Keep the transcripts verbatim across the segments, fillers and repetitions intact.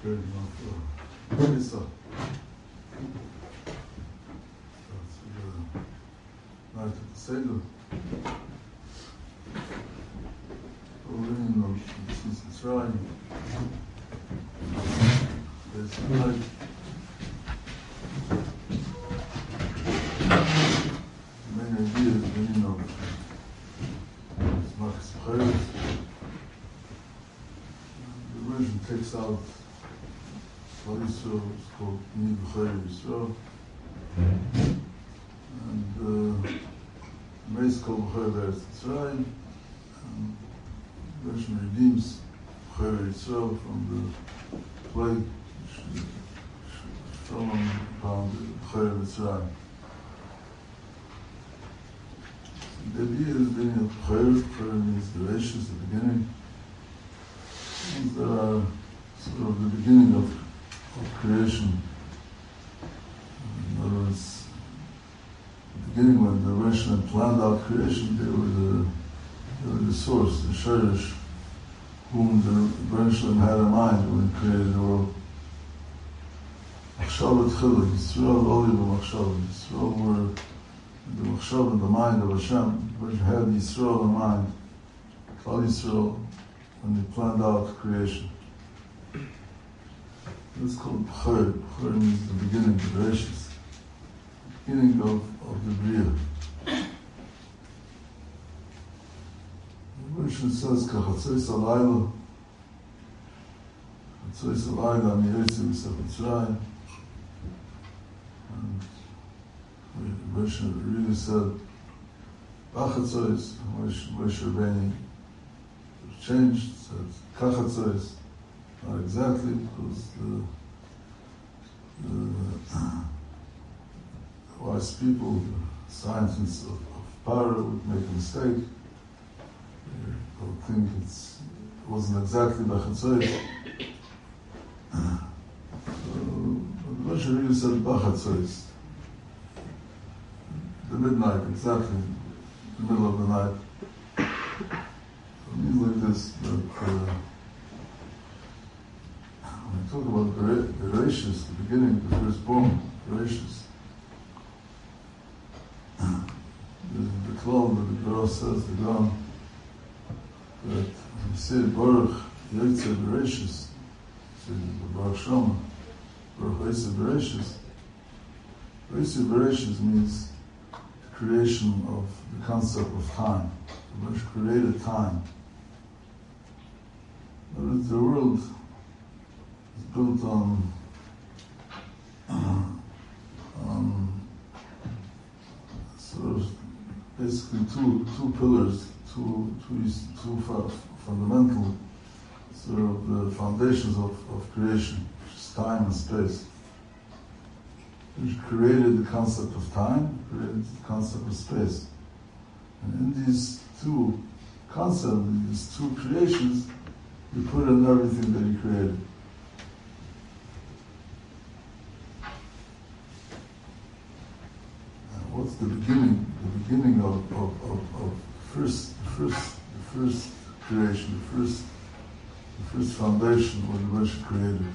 Okay, now for Lisa. That's the night of the Seder. We're in the season Mitzrayim. There's the night. The main idea is the meaning of Machas B'chayres. The version takes out what Yisrael is called Ni B'chayre Yisrael. And uh, the Meis called B'chayre Be'eretz Mitzrayim. And the version redeems B'chayre Yisrael from the plague from upon B'chayre Mitzrayim. The idea is the beginning of B'chayre. B'chayre means the ratios, the beginning. And there are sort of the beginning of, of creation. In other words, the beginning when the Rishon planned out creation, they were the, they were the source, the Shorish, whom the Rishon had in mind when he created the world. Machshav Tchila, Yisrael, Oli B'Machshav. Yisrael were the Machshav in the mind of Hashem, which had Yisrael in mind, Klal Yisrael, when they planned out creation. It's called B'chayr. B'chayr means the beginning, the rashis, the beginning of, of the Bria. The version says, Kachatzois Alayla, Chatzois Alayla, Miyotze B'Sef Mitzrayim. And the version really said, Bachatzois, Moshe Rabbeinu changed, said Kachatzois. Not exactly, because the, the wise people, the scientists of, of power would make a mistake. They would think it's, it wasn't exactly Bachatzois. So, the Moshe really said Bachatzois. The midnight, exactly, the middle of the night. So it means like this, that uh, when we talk about the Bereshis, the beginning, the firstborn, Bereshis, the, the klal that the Torah says, the Gam, that you say Baruch Yotze Bereshis, say the Baruch Shama, Baruch Yotze Bereshis. Yotze Bereshis means creation of the concept of time. The Baruch created time. But the world is built on, uh, on sort of basically two two pillars, two two two fu- fundamental sort of the foundations of, of creation, which is time and space. Which created the concept of time, created the concept of space. And in these two concepts, these two creations, you put in everything that he created. What's the beginning? The beginning of, of, of, of first, the first, the first creation, the first, the first foundation what the Rosh created.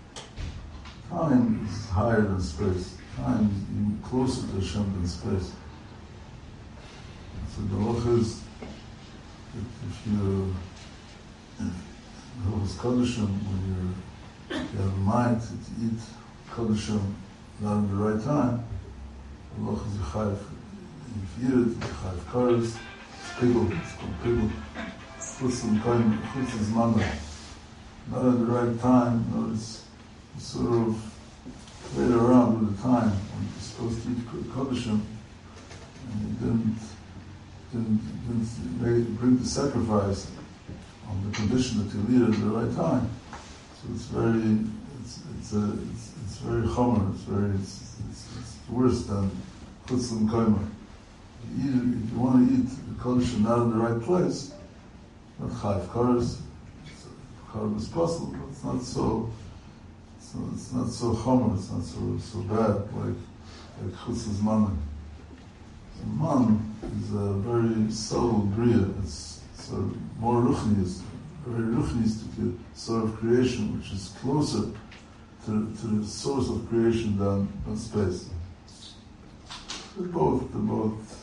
Time is higher than space. Time is even closer to Hashem than space. So the halacha is that if you, if you have Kodesh, when you're, you have a mind to eat Kodesh not in the right time, Allah is a chayv. If you eat it, it's a chayv kares, it's pigul, it's called pigul. Chutz and koim, chutz is mana. Not at the right time, no, it's, it's sort of played around with the time when you're supposed to eat kodeshim, and you didn't, didn't, didn't make, bring the sacrifice on the condition that you eat it at the right time. So it's very, it's, it's, a, it's, it's very chomer, it's very, it's, it's, it's worse than chutz and koimer. If you, eat, if you want to eat the kodesh not in the right place, not chayv kares, chayv is possible, but it's not so, so it's not so chomer, it's not so so bad like like chutz is man. So man is a very subtle bria. It's, it's a more ruchnius, very ruchnistic sort of creation, which is closer to, to the source of creation than, than space. They're both, they're both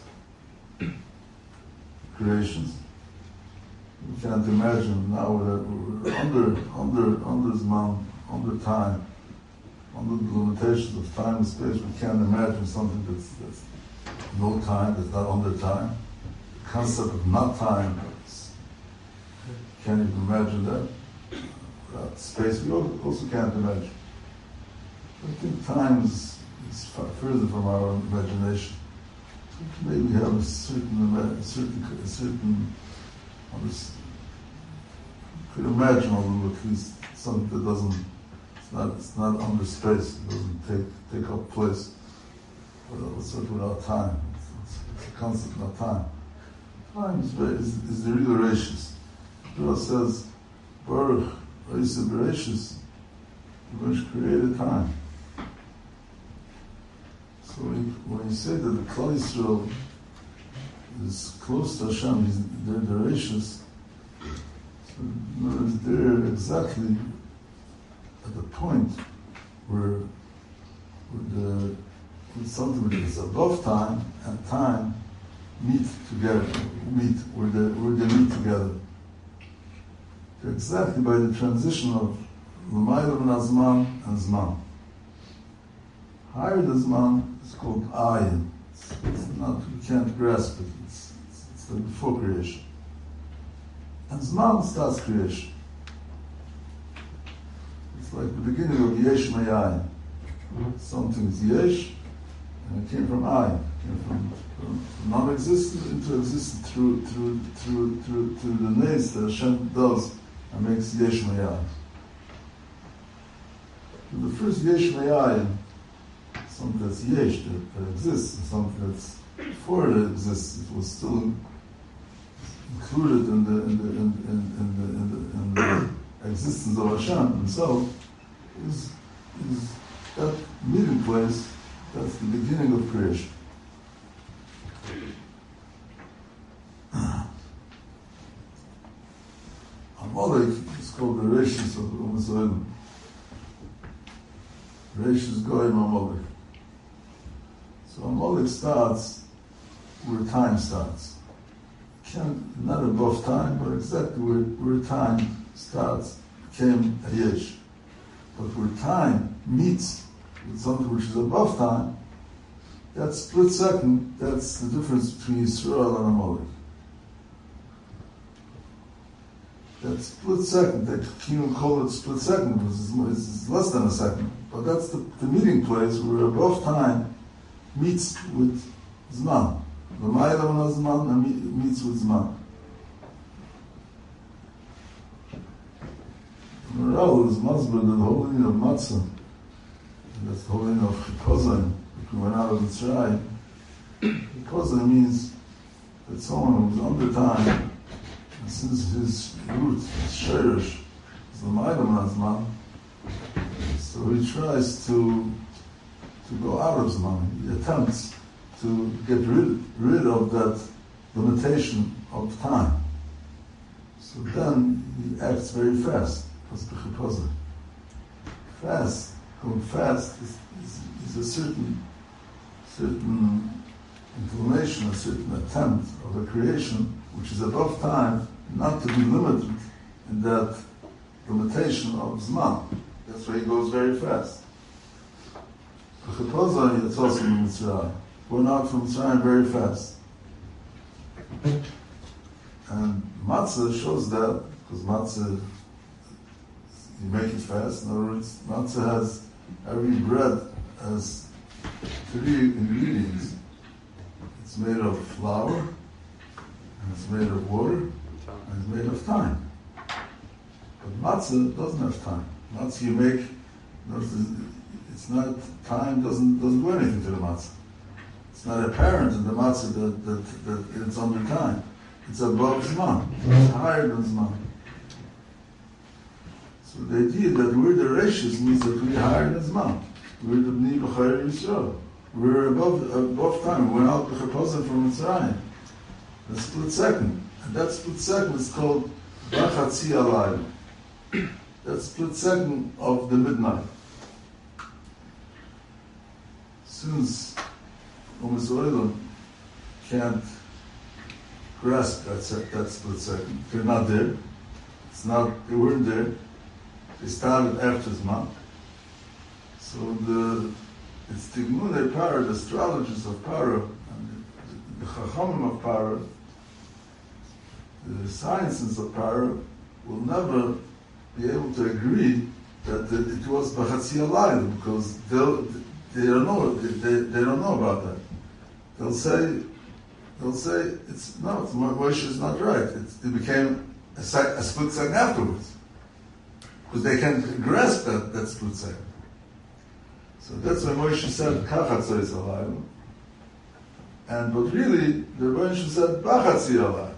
creations. We can't imagine now that we're under, under, under Zman, under time, under the limitations of time and space. We can't imagine something that's, that's no time, that's not under time. The concept of not time, can't even imagine that. Without space, we also can't imagine. I think time is, is far further from our imagination. Maybe have a certain, a certain, a certain, could imagine a little, at least something that doesn't, it's not, it's not under space, it doesn't take take up place. Without, certainly without time. It's, it's a concept, not time. Time is, is, is the real Rashis. The says, Baruch, Oiseh Bereshis, which created time. So when you, when you say that the Klal Yisrael is close to Hashem, he's, they're the Rashis, so in other words, they're exactly at the point where, where the with something that is above time and time meet together, meet, where they, where they meet together. They're exactly by the transition of L'mayla min Zman and Zman. Higher the Zman is called Ayin. It's, it's not, we can't grasp it. It's, it's, it's like before creation. And Zman starts creation. It's like the beginning of Yesh Me'ayin. Something is Yesh, and it came from Ayin. It came from, from non-existent into existence through through through through through the nays that Hashem does and makes Yesh Me'ayin. The first Yesh Me'ayin, something that's Yesh, that, that exists, and something that's before it exists, it was still included in the in the in, in, in the in the, in the existence of Hashem himself, is is that meeting place. That's the beginning of creation. Amalek is called the Rashis of Umm Zolim. Rashis Goyim Amalek. So Amalek starts where time starts. Can't, not above time, but exactly where, where time starts came a Yesh. But where time meets with something which is above time, that split second, that's the difference between Yisrael and Amalek. That split second, that you can call it split second, because it's, it's less than a second, but that's the, the meeting place where above time meets with Zman. The Ma'ila min Zman and meets with Zman. Moral is Masber, the whole meaning of Matzah. That's the whole meaning of Chipazon, we went out of Mitzrayim. Chipazon means that someone who's under time, and since his root, his shirish, is the Ma'ila min Zman, so he tries to to go out of Zman. He attempts to get rid, rid of that limitation of time. So then he acts very fast. Fast, going fast is, is, is a certain certain inclination, a certain attempt of a creation which is above time, not to be limited in that limitation of Zman. That's why he goes very fast. It's also in Mitzrayim. Going out from Mitzrayim very fast. And Matzah shows that, because Matzah, you make it fast. In other words, Matzah has, every bread has three ingredients. It's made of flour, and it's made of water, and it's made of time. But Matzah doesn't have time. Matzah you make, it's not, time doesn't doesn't do anything to the matzah. It's not apparent in the matzah that, that, that it's under time. It's above Zman. It's higher than Zman. So the idea that we're the Rashis means that we're higher than Zman. We're the Bnei B'chayr Yisrael. We're above above time. We went out B'chapazah from Mitzrayim. A split second. And that split second is called Bachatzi Alayla. That's split second of the midnight. Since Umas Oilam can't grasp that, se- that split second, they're not there. It's not, they weren't there. They started after Zman. So the it's the Gmunei Para, the astrologers of Para, and the, the Chachamim of Para, the sciences of Para will never be able to agree that the, it was Bachatzi Alayla, because they'll, they don't know they, they don't know about that. They'll say they'll say it's no, it's, Moshe is not right. It's, it became a, sec, a split second afterwards, because they can't grasp that, that split second. So that's why Moshe said Kachatzi Alayla, and but really the Moshe said Bachatzi Alayla.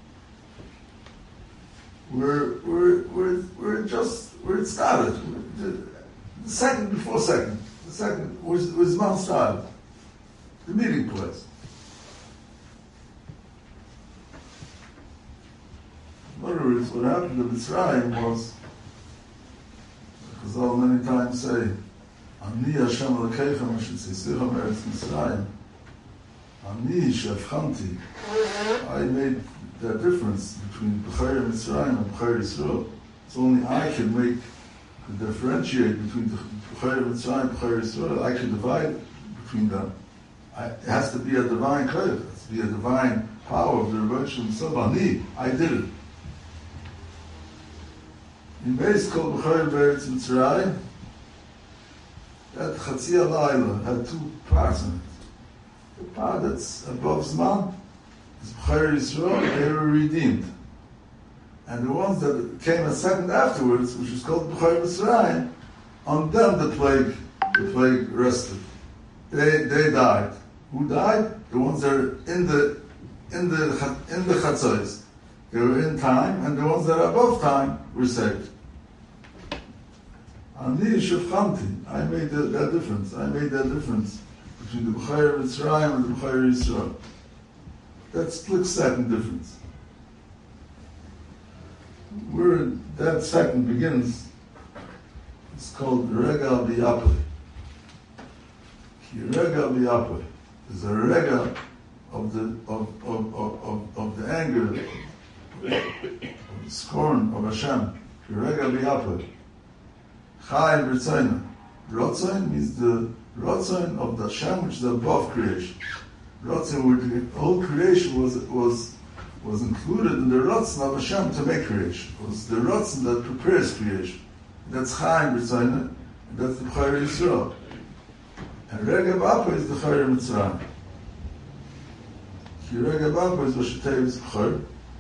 We're we're we're we're just where it started. The, the second before second. The second was was Mount started. The meeting place. In other words, what happened in Mitzrayim was, Chazal many times say, Ani Hashem Elokeichem Asher Tzisicha Meretz Mitzrayim. Ani Shevchanti. I made that difference between B'chayr Mitzrayim and B'chayr Yisrael. It's only I can make, can differentiate between the B'chayr Mitzrayim and B'chayr Yisrael. I can divide between them. I, it has to be a divine koyach. It has to be a divine power of the Rebbe Shem himself. Ani, I did it. In base called B'chayr Beretz Mitzrayim, that Chatzi Alayla had two parts in it. The part that's above Zman, B'chayr Yisrael, they were redeemed. And the ones that came a second afterwards, which is called B'chayr Mitzrayim, on them the plague, the plague rested. They they died. Who died? The ones that are in the in the in the Chatzos. They were in time, and the ones that are above time were saved. Ani Shevchanti, I made that, that difference. I made that difference between the B'chayr Mitzrayim and the B'chayr Yisrael. That split second difference. Where that second begins, it's called Rega B'Yapoi. Ki Rega B'Yapoi. There's a Rega of the of of, of, of, of the anger, of the scorn of Hashem. Ki Rega B'Yapoi. Chai B'Ritzaina. Rotzain means the Rotzain of the Hashem, which is above creation. Ratzon, where the whole creation was was was included in the Ratzon of Hashem to make creation. It was the Ratzon that prepares creation. That's Chaim B'Tzayna, and that's the B'chayr Yisrael. And Rega B'Apa is the B'chayr Mitzrayim. Ki Rega B'Apa is Vashetei is B'chayr.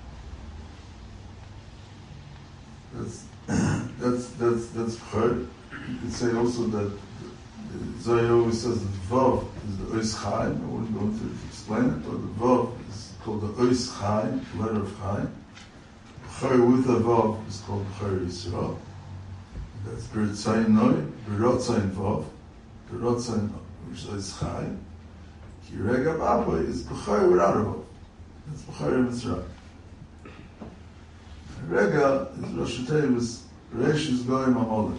That's that's that's that's B'chayr. You could say also that Zohar always says that Vav is the Ois Chaim. I wouldn't go into to explain it, but the Vav is called the Ois Chaim, the letter of Chaim. B'chayr with a Vav is called B'chayr Yisrael. That's B'ritzayin Noi, B'rotzayin Vav, B'rotzayin, which is Ois Chaim. Ki Rega B'Apa is B'chayr without a Vav. That's B'chayr Mitzrayim. Rega is Rosh Hashanah, Reish is Goyim HaMolech.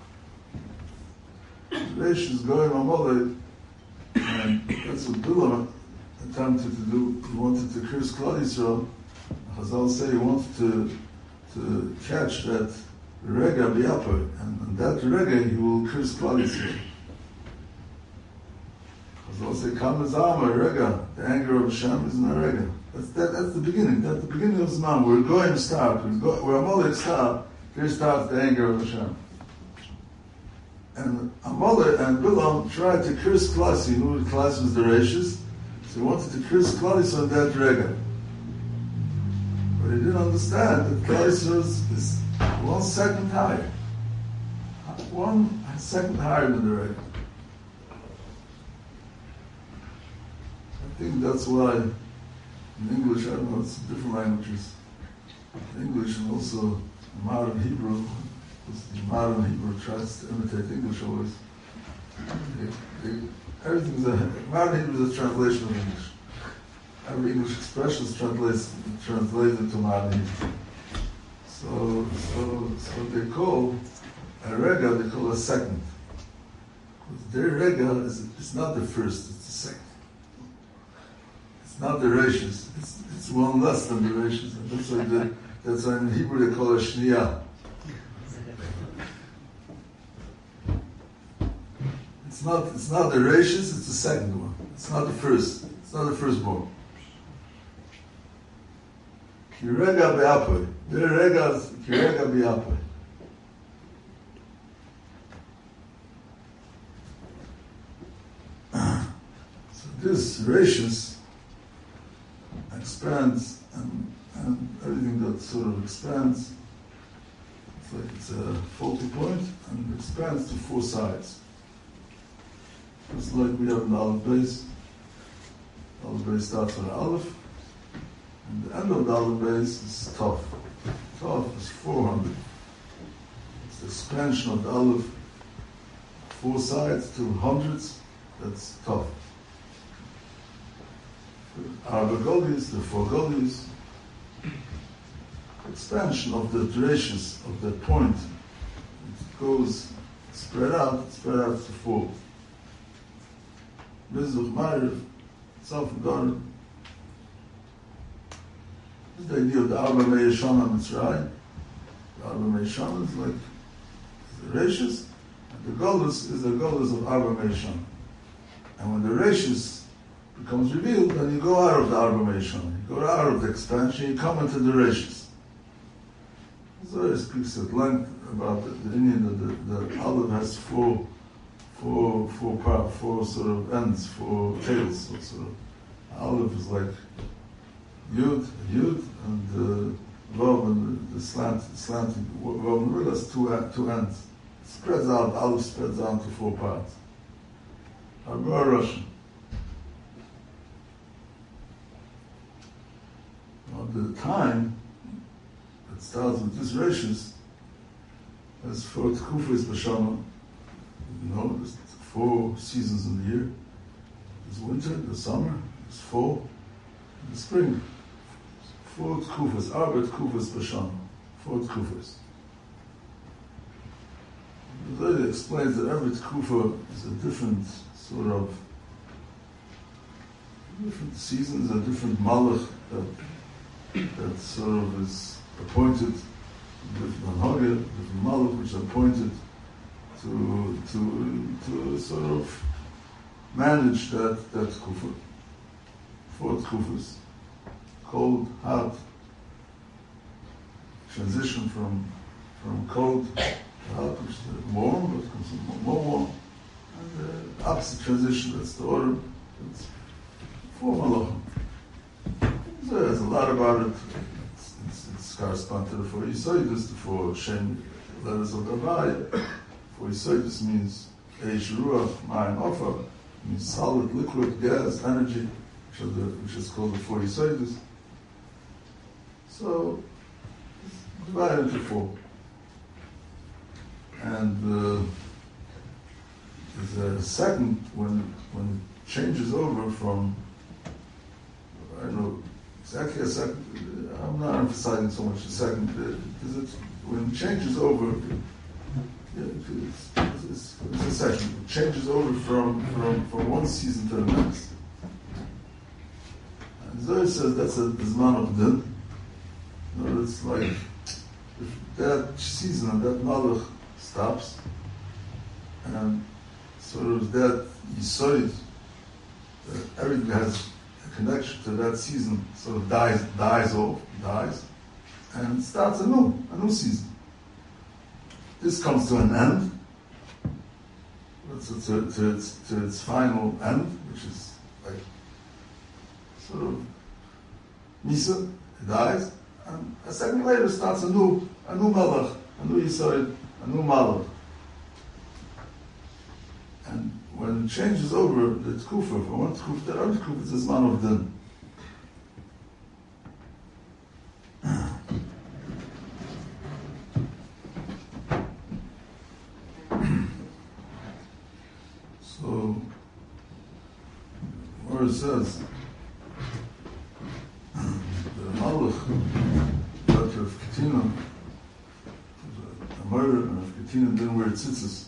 Reish is Goyim HaMolech, and that's what Bilam attempted to do. He wanted to curse Klal Yisrael. Chazal say he wanted to to catch that Rega B'Yapoi, and on that Rega he will curse Klal Yisrael. Chazal say Kam Zama Rega, the anger of Hashem is in a Rega. That's that, that's the beginning. That's the beginning of Zman. We're going to start. We're go, where Amalek start. Here starts the anger of Hashem. And Amalek and Bilam tried to curse Klal. He knew Klal was the Reishis, so he wanted to curse Klal on that Rega. But he didn't understand that Klal is one second higher. One second higher than the Rega. I think that's why in English, I don't know, it's different languages. In English and also modern Hebrew, because the modern Hebrew tries to imitate English always. They, they, everything's a, modern Hebrew is a translation of English. Every English expression is translated, translated to modern Hebrew. So, so, so they call a rega, they call a second. Their rega is it's not the first, it's the second. It's not the rashis, it's, it's one less than the rashis. And that's why, the, that's why in Hebrew they call it shniyah. It's not, it's not the rashis, it's the second one. It's not the first. It's not the firstborn. Kirega be'apoy. Their rega is kirega be'apoy. So this rashis expands, and, and everything that sort of expands, it's like it's a focal point, and it expands to four sides. Just like we have an Aleph base. The Aleph base starts with an Aleph, and the end of the Aleph base is Taf. Taf is four hundred. It's the expansion of the Aleph, four sides to hundreds, that's Taf. Arba Golis, the four Golis, expansion of the durations of that point, it goes spread out, spread out to four. Mizuch, Ma'ariv, Tzaf, and Dorim. This is the idea of the Arba Me'eshana Mitzrayim. The Arba Me'eshana is like the Rashis, and the Golus is the Golus of Arba Me'eshana. And when the Rashis becomes revealed, then you go out of the Arba Me'eshana. You go out of the expansion, you come into the Rashis. Zohar speaks at length about the, the Indian that the, the Aleph has four Four, four, part, four sort of ends, four tails. So sort of Aleph is like Yud, Yud, and uh, Vav, and the, the slant, slanting Vav, and has two, two ends. It spreads out, Aleph spreads out to four parts. Arba Russian. Now the time that starts with this rashis has four tkufas b'shana. You know, there's four seasons in the year. There's winter, there's summer, there's fall, and the spring. Four tkufas, Arba tkufas b'shana. Four tkufas. The Zohar explains that every tkufa is a different sort of, different seasons, a different malach that, that sort of is appointed, different hanhaga, different malach which is appointed to to to sort of manage that that tkufa. Four tkufas, cold, hot, transition from from cold to hot, which is warm, but becomes more warm, and the opposite transition, that's the autumn. It's four malachim. So there's a lot about it. It's, it's, it's corresponding to the four Yisoidus, the four Shem letters of Gavai. Four Yisoidus means Eish, Ruach, Mayim, Ofa, means solid, liquid, gas, energy, which, are the, which is called the four Yisoidus. So, it's divided into four. And uh, there's a second, when, when it changes over from, I don't know, exactly a second, I'm not emphasizing so much the second, because it's, when it changes over, yeah, it's, it's, it's a session. It changes over from, from, from one season to the next. And Zohar says that's a Zman of Din. You know, it's like, if that season and that Malach stops, and sort of that Yisoid, that everything has a connection to that season, sort of dies, dies off, dies, and starts a new, a new season. This comes to an end, to, to, to, its, to its final end, which is like sort of Misa, it dies, and a second later starts a new, a new Melech, a new Yisoid, a new Malach. And when it changes over the Tkufa, from one Tkufa to another Tkufa, it's a Zman of Din. So, where it says, the Malach, letter of Ketina, Ketina didn't wear tzitzis.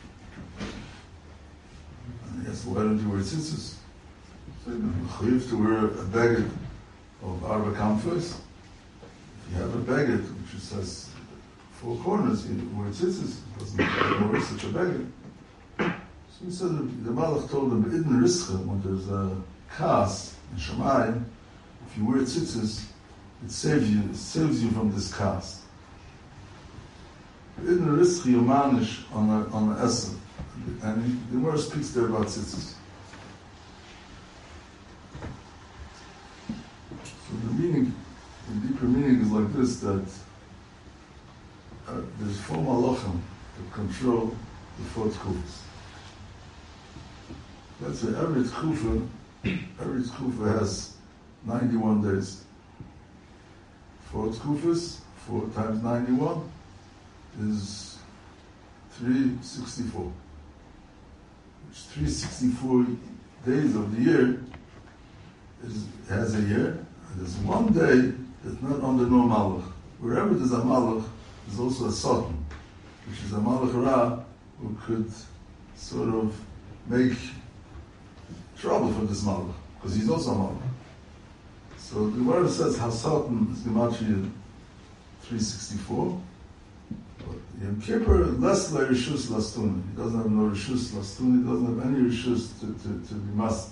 And he asked, why don't you wear tzitzis? So you have to wear a baguette of Arba Kamfos. If you have a baguette which has four corners, you wear tzitzis. It doesn't matter wear such a baguette. So he said, the Malach told him, Idn Rischa, when there's a kas in Shamayim, if you wear tzitzis, it saves you, it saves you from this kas. Idn Rischa Yomanish on a, on a Esel. And he, the Gemara speaks there about tzitzis. So the meaning, the deeper meaning is like this, that uh, there's four malachim that control the four tkufas. Let's say every tkufa, every tkufa has ninety-one days. Four tkufas, four times ninety-one is three hundred sixty-four. Which three hundred sixty-four days of the year is, has a year. There's one day that's not under no malach. Wherever there's a malach, there's also a satan, which is a malach ra, who could sort of make trouble for this malach, because he's also a malach. So the Gemara says Hasatan is Gematria three hundred sixty-four, but Yom Kippur less la rishus lastuni. He doesn't have no rishus lastuni. He doesn't have any rishus to, to, to be mast.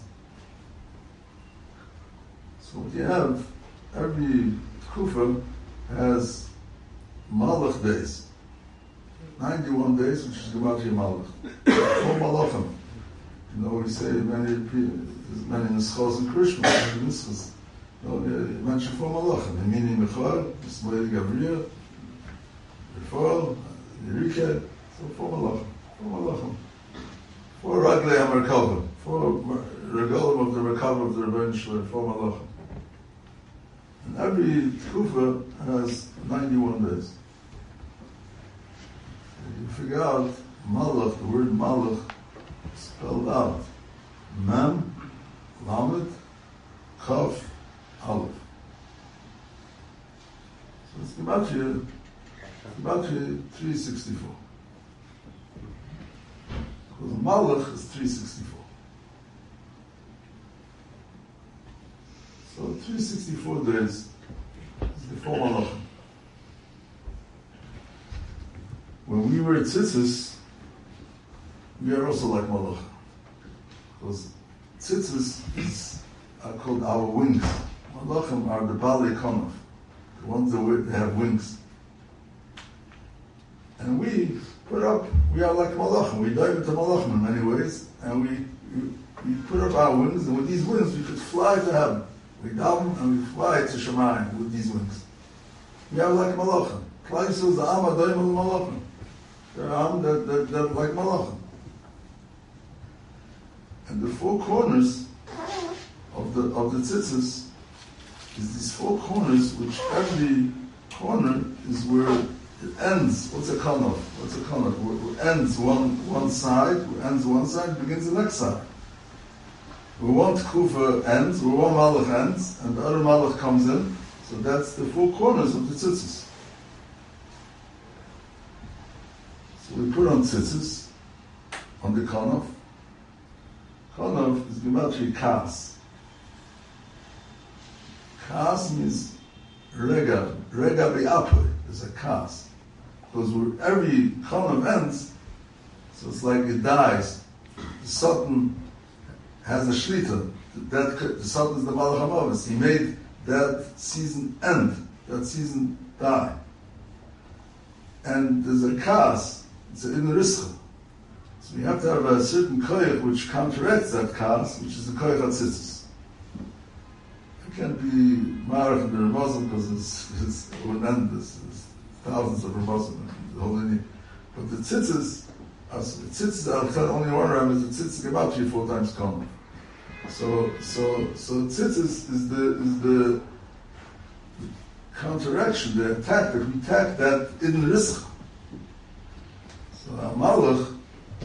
So what you have, every Kufa has Malach days. ninety-one days, which is Gematria Malach. Four Malachim. You know, we say many, there's many Nischos and Krishma, many Nischos. You know, you mention four Malachim. Emini Mechor, Ismail Gabriel, Rifol, Yerike, so four Malachim. Four Malachim. Four Raglei HaMerkava. Four Regalim of the Merkava of the Rebbeinu Shalom. Four Malachim. And every Tkufa has ninety-one days. You figure out Malach, the word Malach, spelled out. Mem, Lamed, Kaf, Aleph. So it's Gematria, Gematria three hundred sixty-four. Because Malach is three hundred sixty-four. So three hundred sixty-four days is the four Malachim. When we wear tzitzis, we are also like Malachim. Because tzitzis is, are called our wings. Malachim are the Balei Konov, the ones that wear, they have wings. And we put up, we are like Malachim. We dive into Malachim in many ways, and we, we, we put up our wings, and with these wings we could fly to heaven. We daven and we fly to Shemayim with these wings. We are like Malachim. Klal Yisrael is the Am Adayim of Malachim. They're Am that, that, that like Malachim. And the four corners of the of the tzitzis is these four corners, which every corner is where it ends. What's a kanov? What's a kanov? Where it ends one one side, where it ends one side, begins the next side. Where one tkufa ends, where one malach ends, and the other malach comes in. So that's the four corners of the tzitzis. So we put on tzitzis, on the kanov. Kanov is Gematria kas. Kas means rega, rega be'apoy. There's a kas. Because where every kanov ends, so it's like it dies. The Satan has a shlita. That the Satan is the Malach HaMavis. He made that season end, that season die. And there's a kas. It's an Rischa. So you have to have a certain koyach which counteracts that kas, which is the koyach HaTzitzis. It can't be marach in the Ramazim because it's, it's, it would end this. There's thousands of Ramazim in the whole lineage. But the tzitzis, as the tzitzis, I'll tell only one ram is the tzitzis Gematria four times common. So, so, so tzitzis is the, is the counteraction, the attack, that we attack that in Rischa. So Malach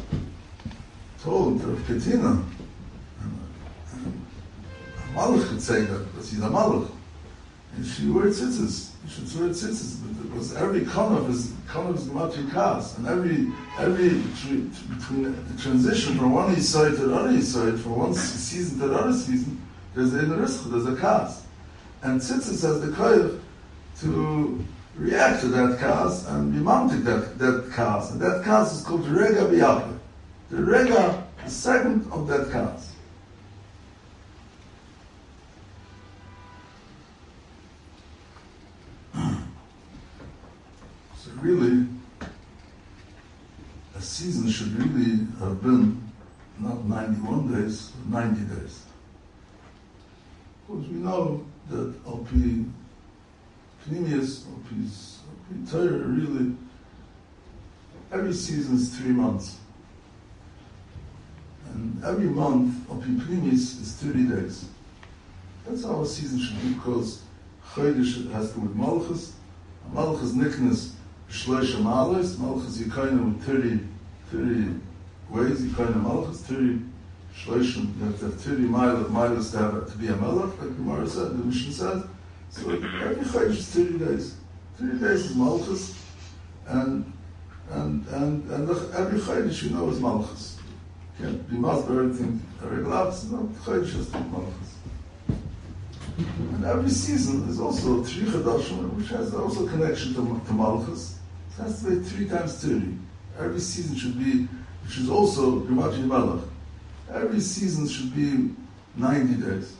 told Rav Ketina, and, and Malach could say that because he's a Malach. and she wear tzitzis. You should wear tzitzis, because every konof is konof is gematria kas, and every every between the transition from one side to the other side, from one season to the other season, there's a risk, there's a kas, and tzitzis has the koyach to react to that kas and be mounted that that kas, and that kas is called the rega biyakle. The rega, the segment of that kas. So really, a season should really have been not ninety-one days, but ninety days. Because we know that Al Pi Pnimius, Al Pi Torah, really, every season is three months. And every month of Pnimius is thirty days. That's how a season should be, because Chodesh has to do with Malchus. Malchus Niknas Shloisha Malos, Malchus Yikoina with thirty, thirty ways, Yikoina Malchus, thirty Shloishim, you have to have thirty miles to, have, to be a Melech, like the Gemara said, the Mishnah said. So every Chodesh is thirty days. thirty days is Malchus, and and and, and every Chodesh you know is Malchus. You can't be Masber everything regular, so no, Chodesh has to be Malchus. And every season is also three Chadashim, which has also connection to, to Malchus. It has to be three times thirty. Every season should be, which is also Gematria Melech. Every season should be ninety days.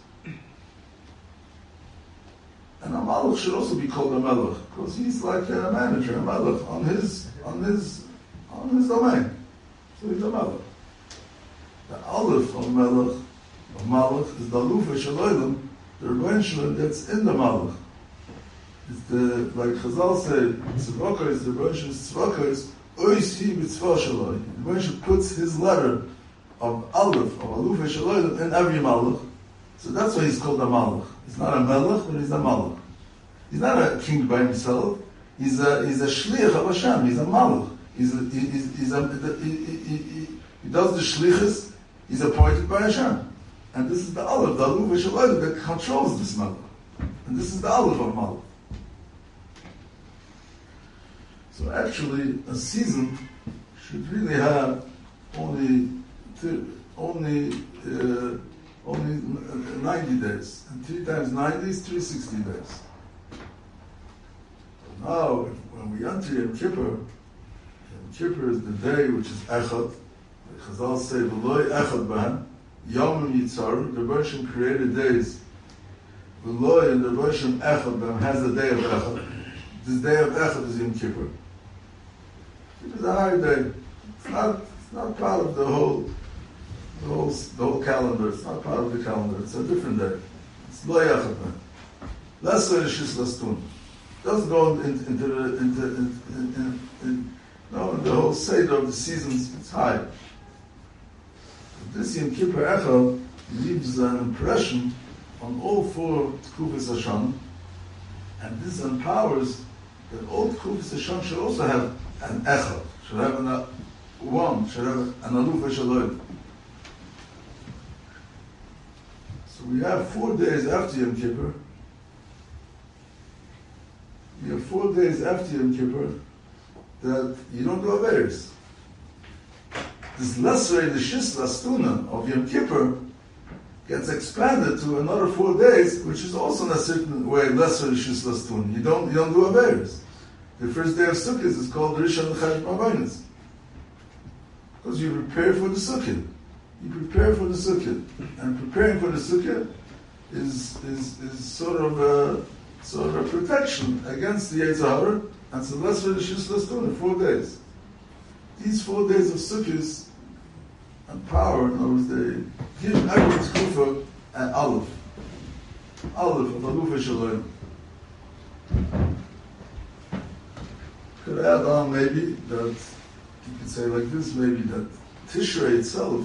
And a Malach should also be called a Melech, because he's like a manager, a Melech, on his, on his, on his domain. So he's a Melech. The Aleph of Melech, of Malach, is the Alufa Shalolim, the Rebbeinu that's in the Malach. It's the, like Chazal said, Tzvakos, the Rebbeinu Tzvakos, Ois Hi B'Tzvah Shaloi. The Rebbeinu puts his letter of Aleph, of Alufa Shalolim, in every Malach. So that's why he's called a Malach. He's not a Melech, but he's a Malach. He's not a king by himself. He's a he's a shliach of Hashem. He's a Malach. He's a, he's, he's a, he, he, he, he does the shlichus. He's appointed by Hashem. And this is the Aleph, the Alufa Shalolim, that controls this Malach. And this is the Aleph of Malach. So actually, a season should really have only only uh, only ninety days, and three times ninety is three hundred sixty days. But now, when we enter Yom Kippur, Yom Kippur is the day which is Echad. The Chazal say, "V'loi Echad b'hem Yom Yitzar." The Rebbeinu created days. V'loi, and the Rebbeinu Echad b'hem has the day of Echad. This day of Echad is Yom Kippur. It is a high day. It's not. It's not part of the whole. The whole, the whole calendar. It's not part of the calendar. It's a different day. It's lo yachad. Lesser ishis lastun. Doesn't go into, into the into in, in, in, in, no in the whole seder of the seasons. It's high. This Yom Kippur Echad leaves an impression on all four Tkufas Hashan, and this empowers that all Tkufas Hashan should also have an Echad. Should have an one. Should have an Alufa Shalolim. So we have four days after Yom Kippur. We have four days after Yom Kippur that you don't do Averis. This Lesrei, the Shis Lastuna of Yom Kippur, gets expanded to another four days, which is also in a certain way Lesrei, the Shis Lastuna. You don't, you don't do Averis. The first day of Sukkot is called Rishon L'Chaj Ma'avanis, because you prepare for the Sukkot. You prepare for the Sukkot, and preparing for the Sukkot is is is sort of a sort of a protection against the Yetzer Hara, and so that's what the Shis Lastuna, four days. These four days of Sukkot and power, in other words, they give every Tkufa an Aleph, Aleph of Alufa Shalolim. Could add on maybe that you could say like this, maybe that Tishrei itself,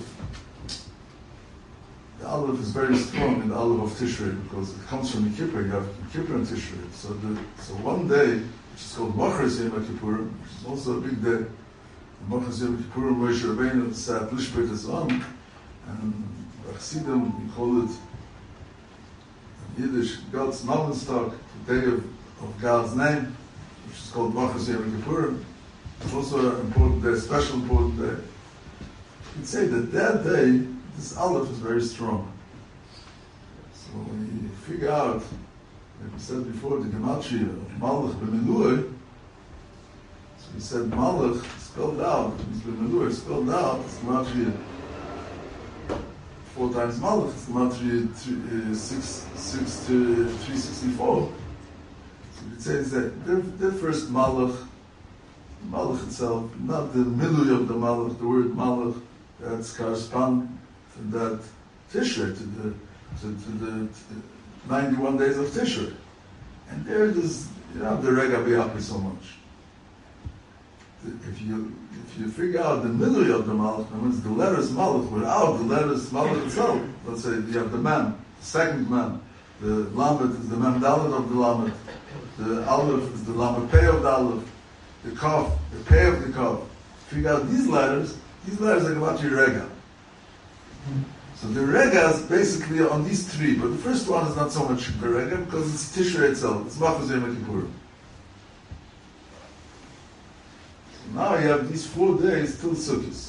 the Aleph is very strong in the Aleph of Tishrei because it comes from Yom Kippur. You have Yom Kippur and Tishrei. So the so one day, which is called Machras Yom Kippurim, which is also a big day. Machras Yom Kippurim, Moshe Rabbeinu sat Lishbet is on, and Chassidim we call it Yiddish, God's Namenstag, the day of, of God's name, which is called Machas Yom Kippurim. It's also an important day, a special important day. You'd say that that day, this Aleph is very strong. So when you figure out, like we said before, the Gematria of Malach b'Milui, so we said Malach spelled out, it's b'Milui spelled out, it's Gematria four times Malach, it's Gematria three, uh, six, six to three sixty-four. So it says that the, the first Malach, Malach itself, not the Milui of the Malach, the word Malach, that's correspond to that Tishrei, to the to, to the to ninety-one days of Tishrei. And there it is, you don't have the Rega B'Yapi so much. If you if you figure out the Milui of the Malach, that means the letters Malach without the letters Malach itself, let's say you have the Mem, the second Mem, the Lamed is the Mem Dalet of the Lamed, the Aleph is the Lamed Pei of the Aleph, the Kaf, the Pei of the Kaf. Figure out these letters, these letters are about your Rega. So the Rega is basically on these three, but the first one is not so much the Rega because it's Tishrei itself, it's Machas Yom Kippurim. So now you have these four days till Sukkot.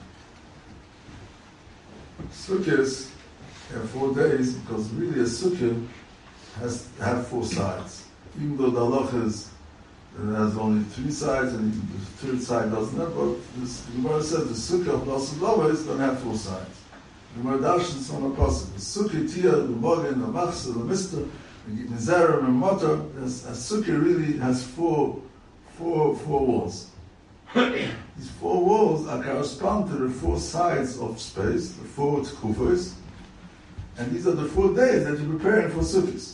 Sukkot, you have four days because really a Sukkot has to have four sides. Even though the Halach is it has only three sides, and the third side doesn't have, but this, the Gemara says the Sukkah of Lassad Lava is going to have four sides. The Gemara Darshan on a pasuk. The Sukkah, Tia, the Mogen, the Machsa, the Mister, the Nizarim, and Motor, a Sukkah really has four, four, four walls. These four walls are correspond to the four sides of space, the four Tkufos, and these are the four days that you're preparing for Sukkot.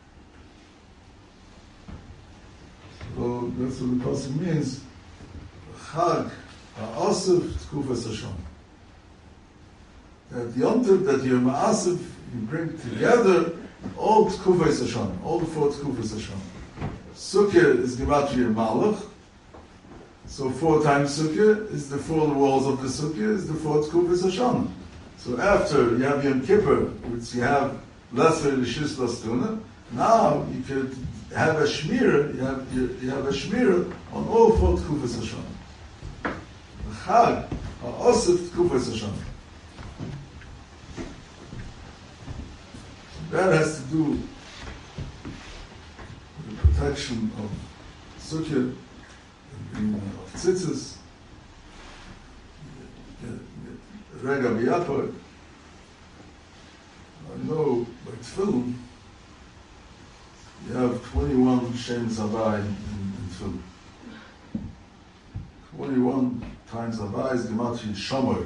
So that's what the pasuk means. Chag ha'asif tkufas Hashem. That the yontiv that you're ma'asif, you bring together all tkufas Hashem, all the four tkufas Hashem. Sukkah is gematria malach. So four times Sukkah is the four walls of the Sukkah is the four tkufas Hashem. So after you have Yom Kippur, which you have lesser l'shis lastuna, now you could have a shmira, you have you, you have a shmira on all four tkufas Hashem. The Chag ha'asif tkufas Hashem. That has to do with the protection of Sukkah, of tzitzis, Rega B'Yapar. I know by Tefillin, you have twenty-one Shem Zavai in, in Tefillin. twenty-one times Zavai is Gematria Shomer.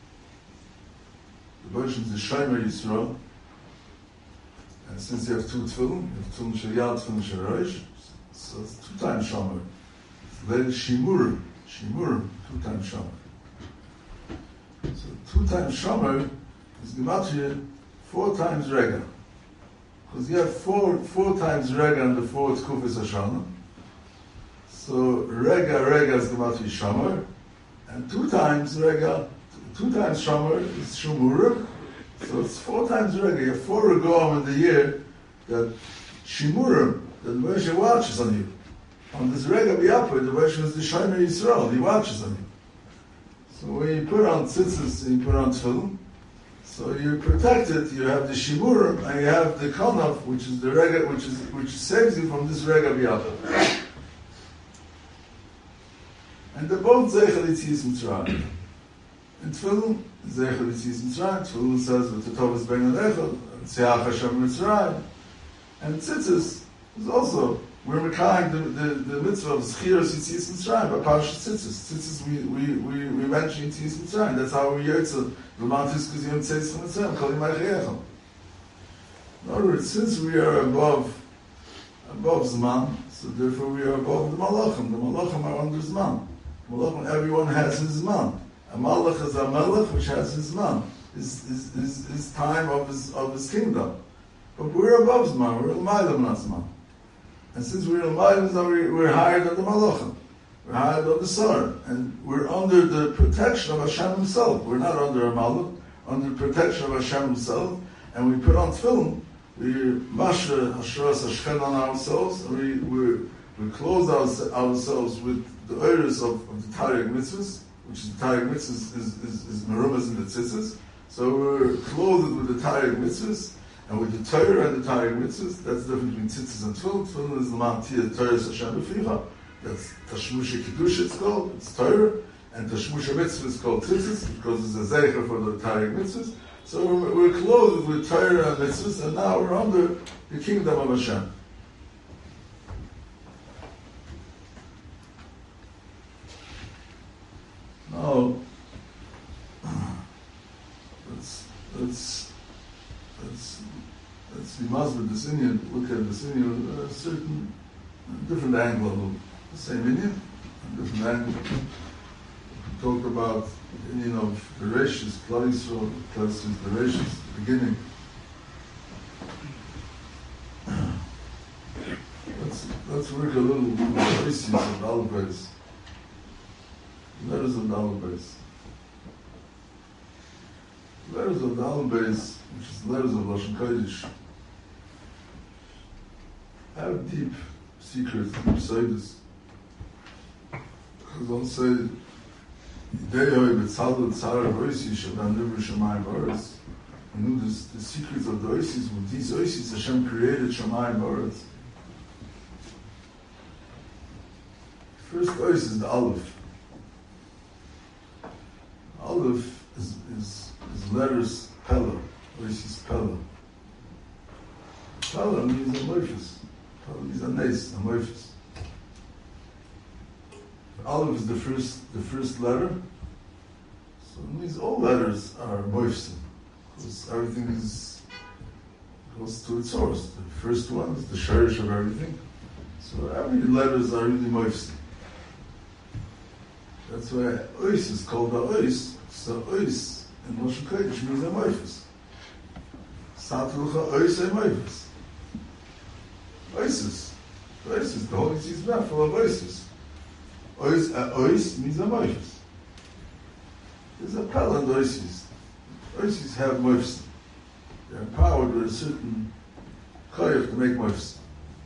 The version is the Shomer Yisrael. And since you have two Tefillin, you have Tefillin Shel Yad, Tefillin Shel Rosh, so it's two times Shomer. Then Shimur, Shimur, two times Shomer. So two times Shomer is Gematria four times Rega. Because you have four four times Rega and the four Tkufas Hashanah. So Rega, Rega is Gematria Shomer, and two times Rega, two times Shomer is Shumurim. So it's four times Rega. You have four Regoim in the year that Shimurim, that the Moshe watches on you. On this Rega B'Yapar, the Moshe is the Shomer Yisrael, he watches on you. So when you put on tzitzis and you put on tefillin, so you're protected. You have the shimurim and you have the konaf, which is the rega, which is which saves you from this Rega B'Yapar. And they're both zeichel yitzias Mitzrayim. In tefillin, zeichel yitzias Mitzrayim. Tefillin says that the Tov is bein alechel, tziach Hashem Mitzrayim. And tzitzis is also. We're mekayim the, the, the mitzvah of Zchiras Yitzias Mitzrayim by Parashat Tzitzis. Tzitzis we we we we mention Yitzias Mitzrayim. That's how we yotze l'mantis kuziyim tzeitzis Mitzrayim kol yimay chayechem. In other words, since we are above above Zman, so therefore we are above the Malachim. The Malachim are under Zman. Malachim, everyone has his Zman. A Malach is a Melech which has his Zman, his his his, his time of his of his kingdom. But we're above Zman. We're l'maylam not Zman. And since we're in Ma'alim, we're higher than the Malachim. We're higher than the Sar. And we're under the protection of Hashem himself. We're not under a Malach, under the protection of Hashem himself. And we put on tefillin we Masha Hashras Hashchen on ourselves, and we we we clothe our, ourselves with the oiris of, of the Tariq mitzvahs, which is the Tariq mitzvahs is is, is merumas in the tzitzis. So we're clothed with the Tariq mitzvahs and with the Torah and the Tariq mitzvahs. That's the difference between tzitzis and tefillin. Tefillin is the Ma'atiyah Torah Hashem B'ficha. That's Tashmusha Kiddush. It's called. It's Torah. And Tashmusha Mitzvah is called tzitzis because it's a zeicher for the Tariq mitzvahs. So we're, we're clothed with Torah and mitzvahs, and now we're under the kingdom of Hashem. Now, let's let's let's let's be masbid this Indian. Look at this Indian with a certain different angle of the same Indian, a different angle. Talk about the Indian of the Rishis, Klal Yisrael, Klal Yisrael, the Rishis, the beginning. Let's let's work a little with the Rishis of the Alibais. Letters of the Alibais. Letters of the Alibais, which is letters of Lashon Kodesh, have deep secrets, deep sides. Because I'll say, you know the secrets of the Oasis, with these Oasis Hashem created Shamayim Baretz. First Oasis is the Aleph. Aleph is, is, is letters Pella, Oasis Pella. Pella means Amophis. Pella means Anes, Amophis. Aleph is the first, the first letter, so it means all letters are moifsim, because everything is goes to its source. The first one is the shirish of everything, so every letters are really moifsim. That's why ois is called the ois. So ois in Lashon Kodesh means a moifis. Satrucha ois a moifis. Oisis, oisis. The Holy See is made full of oisis. Ois, uh, ois means a moifis. There's a pell and oisis. Oisis have moifis. They're empowered with a certain koyach to make moifis.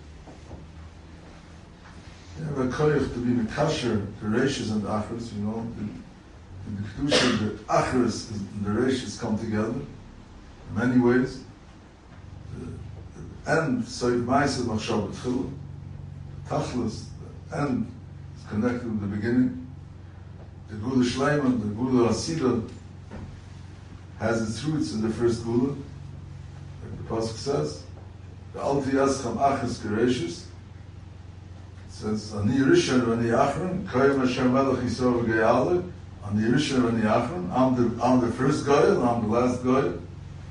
They have a koyach to be mekasher, the reishis and the achras, you know. In the kedusha, the achras and the reishis come together in many ways. The end, soiv ma'aseh machshav b'tchila, tachlis, the end connected with the beginning. The Gula Shleiman, the Gula Asida, has its roots in the first Gula, like the Pasuk says. The Alti Yascham Achas Gereshis. It says, Ani Rishon Ani Achron, Koyim Hashem Melech Yisrael Geyale, Ani Rishon Ani Achron, I'm the, I'm the first Goyal, I'm the last Goyal.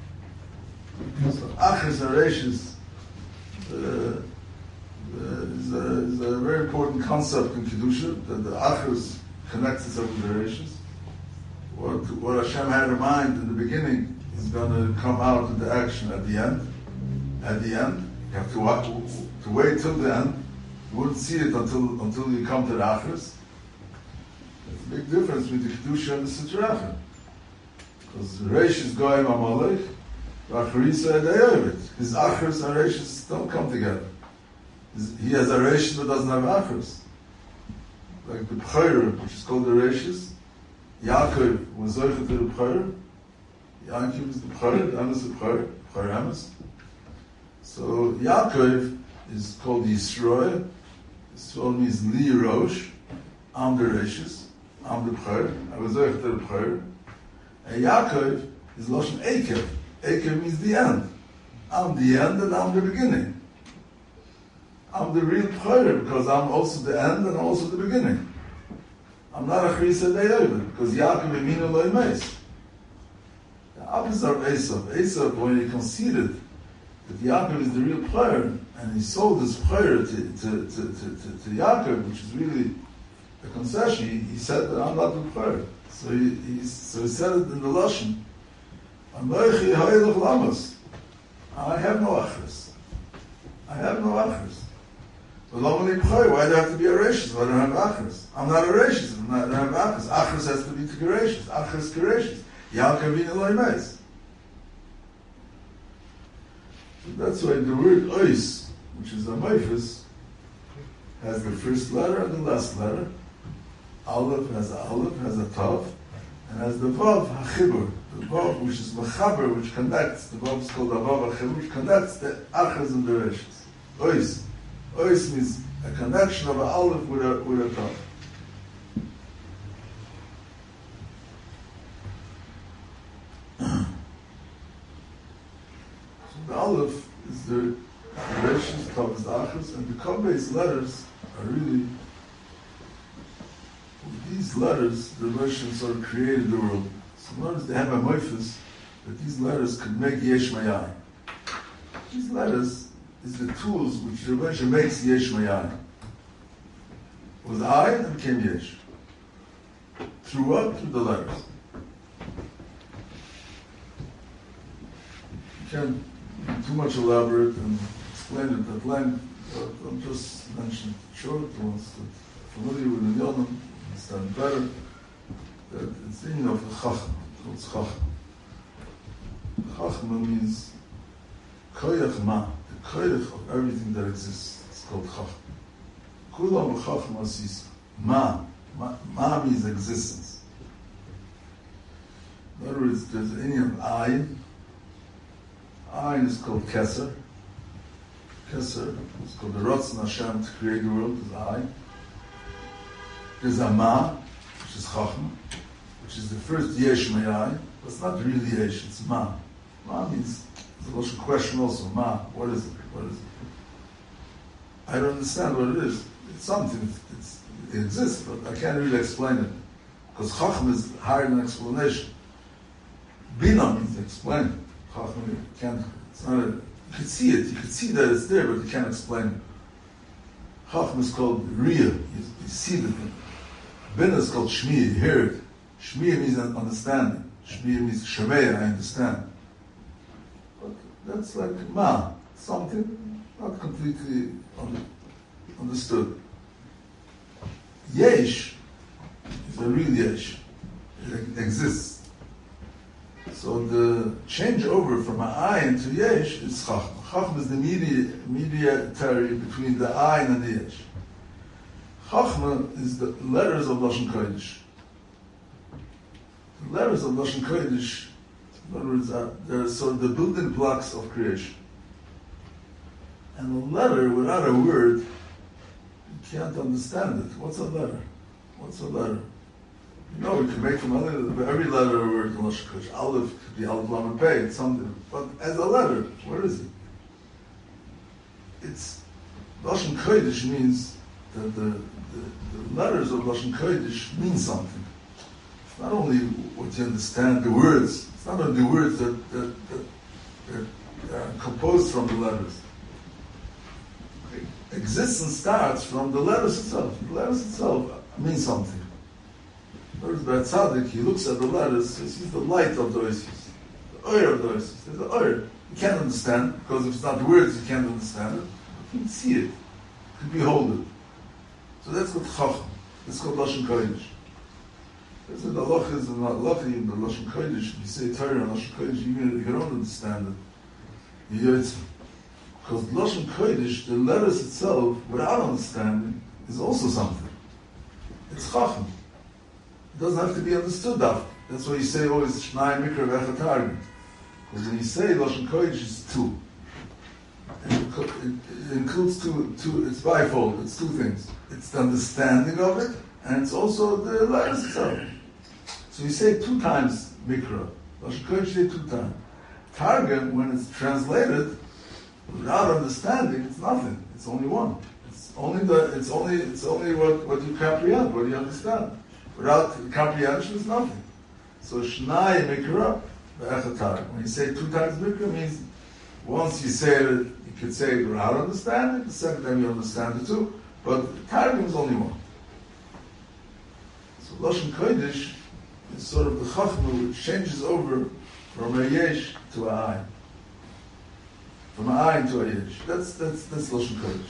So Achas Gereshis, uh, Uh, is, a, is a very important concept in Kedusha, that the Achros connects itself with the Reishis. What, what Hashem had in mind in the beginning is going to come out in the action at the end. At the end, you have to, watch, to wait till the end. You wouldn't see it until until you come to the Achros. There's a big difference between the Kedusha and the Sitrachim. Because the Reishis Goyim Amalek, Racharisa Edeyovet. His Achros and Reishis don't come together. He has a Reishis but doesn't have Achros. Like the B'chayr, which is called the Reishis. Yaakov was Zoichet to the B'chayr. Yaakov is the B'chayr, Amos is the B'chayr, B'chayr Amos. So Yaakov is called Yisroel. Yisroel means Li Rosh. I'm the Reishis. I'm the B'chayr. I was Zoichet to the B'chayr. And Yaakov is Lashon Ekev. Ekev means the end. I'm the end and I'm the beginning. I'm the real B'chayr because I'm also the end and also the beginning. I'm not a Chrisa De'ovid because Yaakov Eminu Lo Yimeis. The opposite of Esav. Esav, when he conceded that Yaakov is the real B'chayr and he sold his B'chayr to, to, to, to, to, to Yaakov, which is really a concession, he, he said that I'm not the B'chayr. So he, he, so he said it in the Lashon. Anochi Ha'ilach Lamas. I have no Achris. I have no Achris. But why do I have to be a Reishis? Why don't I have Achris? I'm not a Reishis. I'm not, I don't have Achris. Achris has to be to Gereshis. Achris Gereshis. Yaakov Vina Lo Yimeis. That's why the word ois, which is amorphous, has the first letter and the last letter. Aleph has a aleph, has a tav, and has the vav hachibur. The vav, which is machaber, which connects. The vav is called a vav hachibur, which connects the achas and the reshis. Ois. Ois means a connection of an aleph with a with a tav. The aleph is the reshis, tav is the achas, and the kol-based letters are really, with these letters, the Russians sort of created the world. So notice they have a moifus that these letters could make yesh mayayin. These letters is the tools which the Russian makes yesh mayayin. With ayin and became yesh. Through what? Through the letters. You can't be too much elaborate and explain it at length. But I'll just mention it short. The ones that are familiar with the Yonim understand better that it's the meaning of the Chachma. It's called Chachma. Chachma means koyach ma, the koyach of everything that exists. It's called Chachma. Kulam v'chachma sis. Ma. ma. Ma means existence. In other words, there's any of ayin. Ayin is called Keser. Keser is called the Ratzon Hashem to create the world, is ayin. There's a ma, which is Chachma, which is the first yesh mayayin, but it's not really yesh, it's ma. Ma means, there's a little question also, ma, what is it? What is it? I don't understand what it is. It's something, it's, it exists, but I can't really explain it. Because Chachma is higher than explanation. Bina means explain. Chachma, you can't, it's not a, you can see it, you can see that it's there, but you can't explain it. Chachma is called Riyah, you, you see the thing. Bina is called Shmiya, you hear it. Shmiya means understanding. Shmiya means Shemaya, I understand. But that's like ma, something not completely un- understood. Yesh is a real yesh. It exists. So the changeover from an ayin to yesh is chachma. Chachma is the media, mediatory between the ayin and the yesh. Chachma is the letters of Lashon Kodesh. The letters of Lashon Kodesh, in other words, are, they're sort of the building blocks of creation. And a letter without a word, you can't understand it. What's a letter? What's a letter? You know, we can make from every letter a word in Lashon Kodesh. Aleph could be Aleph Lamed Pei, it's something. But as a letter, where is it? It's, Lashon Kodesh means that the, the, the letters of Lashon Kodesh mean something. It's not only what you understand, the words. It's not only the words that, that, that, that are composed from the letters. Existence starts from the letters itself. The letters itself mean something. In other words, by tzaddik, he looks at the letters, he sees the light of the oasis, the oir of the oasis. There's the oir. You can't understand, because if it's not the words, you can't understand it. You can see it. You can behold it. So that's called chacham. That's called Lashon Kodesh. That's what the halach is, and halach in the Lashon Kodesh. If you say Torah and Lashon Kodesh, you, you don't understand it. You hear it. Because Lashon Kodesh, the letters itself, without understanding, is also something. It's chacham. It doesn't have to be understood after. That's why you say always Shnai Mikra V'Echad Targum. Because when you say Lashon Kodesh, it's two. It, it, it includes two, two, it's bifold, it's two things. It's the understanding of it, and it's also the letters itself. So you say two times Mikra. Lashon Kodesh you say two times. Targum, when it's translated, without understanding, it's nothing. It's only one. It's only the. It's only. It's only what, what you comprehend, what you understand. Without comprehension, it's nothing. So Shnai Mikra V'Echad Targum. When you say two times Mikra, means once you say it, you could say it without understanding. The second time you understand it too. But Targum is only one. So Lashon Kodesh is sort of the Chachma which changes over from a yesh to a ayin. From a ayin to a yesh. That's that's that's Lashon Kodesh.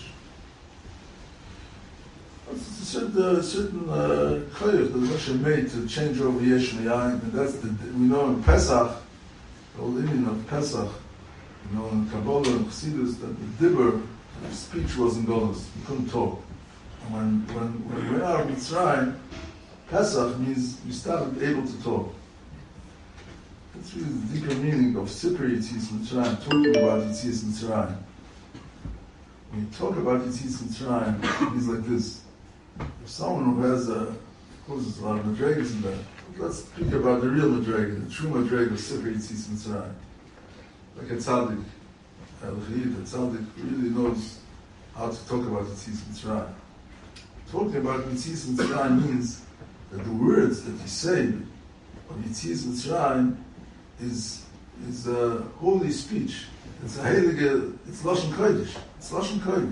It's a certain, uh, certain uh, kodesh that Moshe made to change over yesh and ayin, and that's the we know in Pesach, the whole meaning of Pesach You know, in Kabbalah and Chassidus, that the dibber, speech wasn't golus. You couldn't talk. And when, when, when we went out of Mitzrayim, Pesach means you started able to talk. That's really the deeper meaning of Sipur Yitzis Mitzrayim, talking about Yitzis Mitzrayim. When you talk about Yitzis Mitzrayim, it means like this. If someone who has a, of course there's a lot of Madregas in that, let's speak about the real Madrega, the true Madrega of Sipur Yitzis Mitzrayim. Like a tzaddik, a tzaddik really knows how to talk about Yitzis Mitzrayim. Talking about Yitzis Mitzrayim means that the words that you say of Yitzis Mitzrayim is is a holy speech. It's a heilige, it's Lashon Kodesh. It's Lashon Kodesh.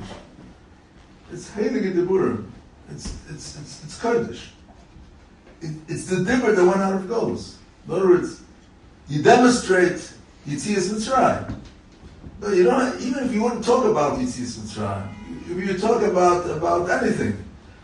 It's heilige Deburim. It's it's it's it's Kodesh. It, it's the dibber that went out of Golus. In other words, you demonstrate Yitzias Mitzrayim. No, you don't. Even if you wouldn't talk about Yitzias Mitzrayim, if you talk about about anything,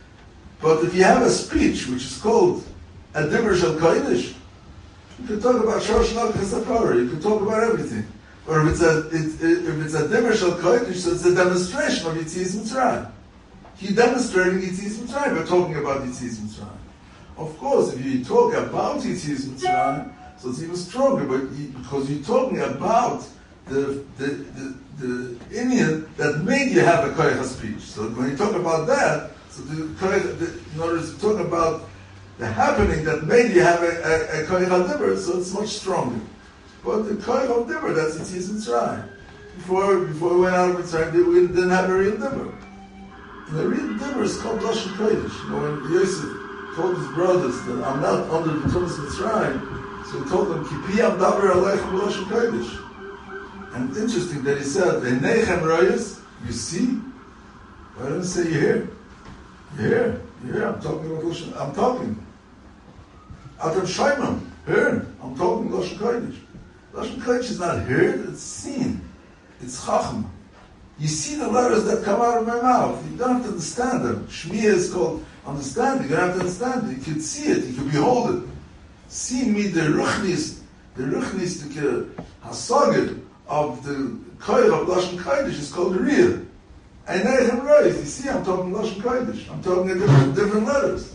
but if you have a speech which is called a dibber shel kodesh, you can talk about Shorosh Nagah. You can talk about everything. Or if it's a it, it, if it's a dibber shel kodesh, so it's a demonstration of Yitzias Mitzrayim. You're demonstrating Yitzias Mitzrayim by talking about Yitzias Mitzrayim. Of course, if you talk about Yitzias Mitzrayim, so it's even stronger, but you, because you're talking about the the the, the Indian that made you have a koyach speech. So when you talk about that, so the koyach, the, in other words, you talk about the happening that made you have a, a, a koyach dibber, so it's much stronger. But the koyach dibber, that's Yitzias Mitzrayim. Before before we went out of Mitzrayim, we didn't have a real dibber. And the real dibber is called Lashon Kodesh. You know, when Yosef told his brothers that I'm not under the Tumas Mitzrayim, so he told them, Kipi Abdaber Aleichem Lashon Kodesh. And it's interesting that he said, V'nechem Royas, you see? Why didn't he say you hear? You hear? You hear? I'm talking about Lashon, I'm talking. Atam Shaimam, hear? I'm talking Lashon Kodesh. Lashon Kodesh is not heard, it's seen. It's Chacham. You see the letters that come out of my mouth. You don't have to understand them. Shmiya is called understanding. You don't have to understand it. You can see it. You can behold it. See me the ruchnis, the ruchnis, the hasagid of the koyach of Lashon Kodesh is called the real. And Neichem Reis. You see, I'm talking Lashon Kodesh. I'm talking in different, different letters.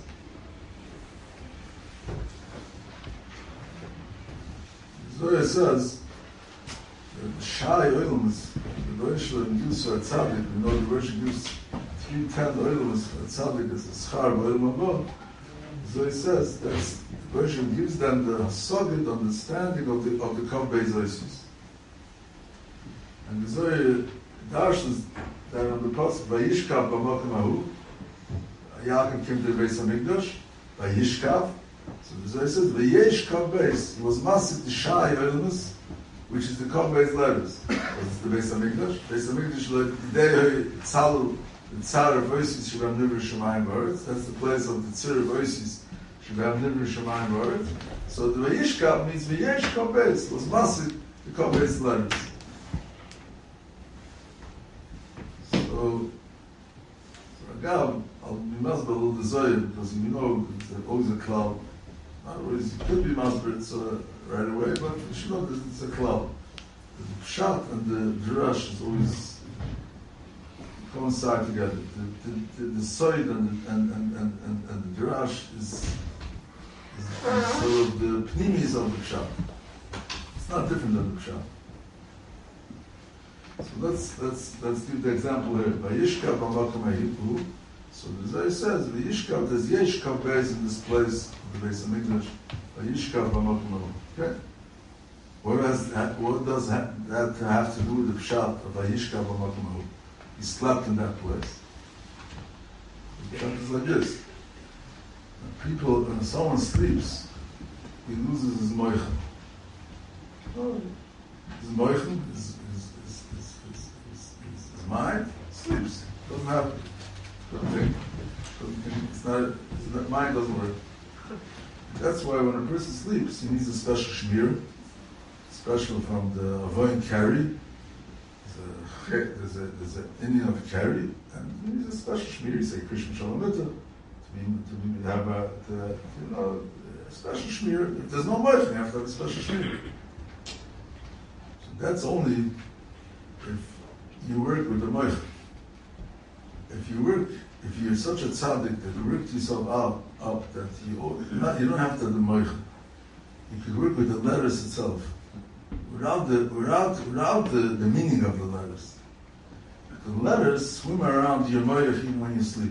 Zohar says, the Shai Oilmas, the Rosh gives for a tzaddik, we know the Rosh gives three ten Oilmas for a tzaddik as a schar Oilma Bo. So he says that the Rosh gives them the solid understanding of the of the Kav Beis Oisis. And the Zohar darshans that on the pasuk Vayishkav b'makom hahu, Yaakov came to the Beis Hamikdash, Vayishkav. So the Zohar says Vayishkav Beis. He was massive the Shai Oilmas, which is the Kav Beis letters. It's the Beis Hamikdash. Beis Hamikdash like Idei Tzal, the Tzar of Oisis Shebam Nivra Shemayim Ba'aretz. That's the place of the Tzir of Oisis Shebam Nivra Shemayim Ba'aretz. So the Vayishkav means Vayesh Kav Beis. It was massive the Kav Beis letters. So, so again, I'll be masber the Zohar because you know it's always a cloud. Not always, it could be masber so right away, but you should know that it's a cloud. The pshat and the drush is always coincide together. The the, the, the soid and the, and, and, and, and, and the drush is, is, is sort of the pnimis of the pshat. It's not different than the pshat. So let's let's let's give the example here. Vayishkav b'makom hahu. So the Zohar says Vayishkav. There's Yeshkav Beis in this place of the Beis Hamikdash. Vayishkav b'makom hahu. Okay. What does that, what does that have to do with the pshat of Vayishkav b'makom hahu? He slept in that place. The pshat is like this. When people, when someone sleeps, he loses his moichem. His moichem is mind sleeps, doesn't have, doesn't think, doesn't think. It's not, it's not, mind doesn't work. That's why when a person sleeps, he needs a special shmir, special from the avoid carry. There's a there's a there's an Indian of carry, and he needs a special shmir. You say Krishna Shalom Mitzvah to be to be have a to, you know a special shmir. If there's no moichem, you have to have a special shmir. So that's only if you work with the moich, if you work, if you're such a tzaddik that you work yourself up, up that you not, you don't have to do moich. You could work with the letters itself, without the without without the, the meaning of the letters. The letters swim around your moich even when you sleep.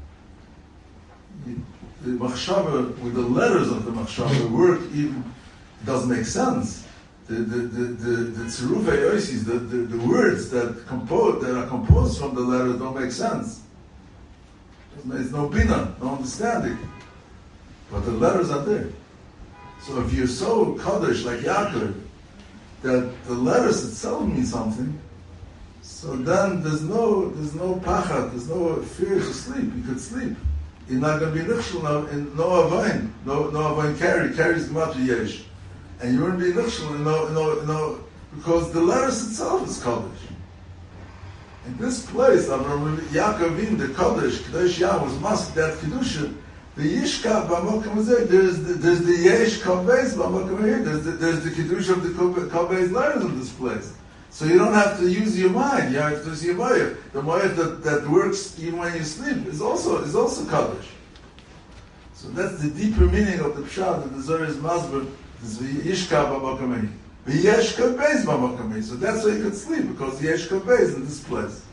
You, the machshava with the letters of the machshava work even doesn't make sense. The the the the the tzirufei oisis, the, the the words that compose that are composed from the letters don't make sense. There's no bina, no understanding. But the letters are there. So if you're so kaddish like Yaakov, that the letters itself mean something, so then there's no there's no pachat, there's no fear to sleep. You could sleep. You're not going to be nichshel now in no avain, no no avain carry carries gematria yesh, and you wouldn't be nichshel in no no no because the letters itself is kaddish. In this place, Yaakovin, the Kodesh, Kadosh Yah was masked that kedusha. The Yishka b'makom hazeh, there's the there's the Yesh Kabeis b'makom here. There's the there's the kedusha of the Kabeis letters in this place. So you don't have to use your mind. You have to use your moed. The moed that, that works even when you sleep is also is also Kadosh. So that's the deeper meaning of the pshat that the Zohar is masber. Is the Yishka b'makom here. The Yesh Kabeis b'makom here. So that's why you could sleep because the Yesh Kabeis in this place.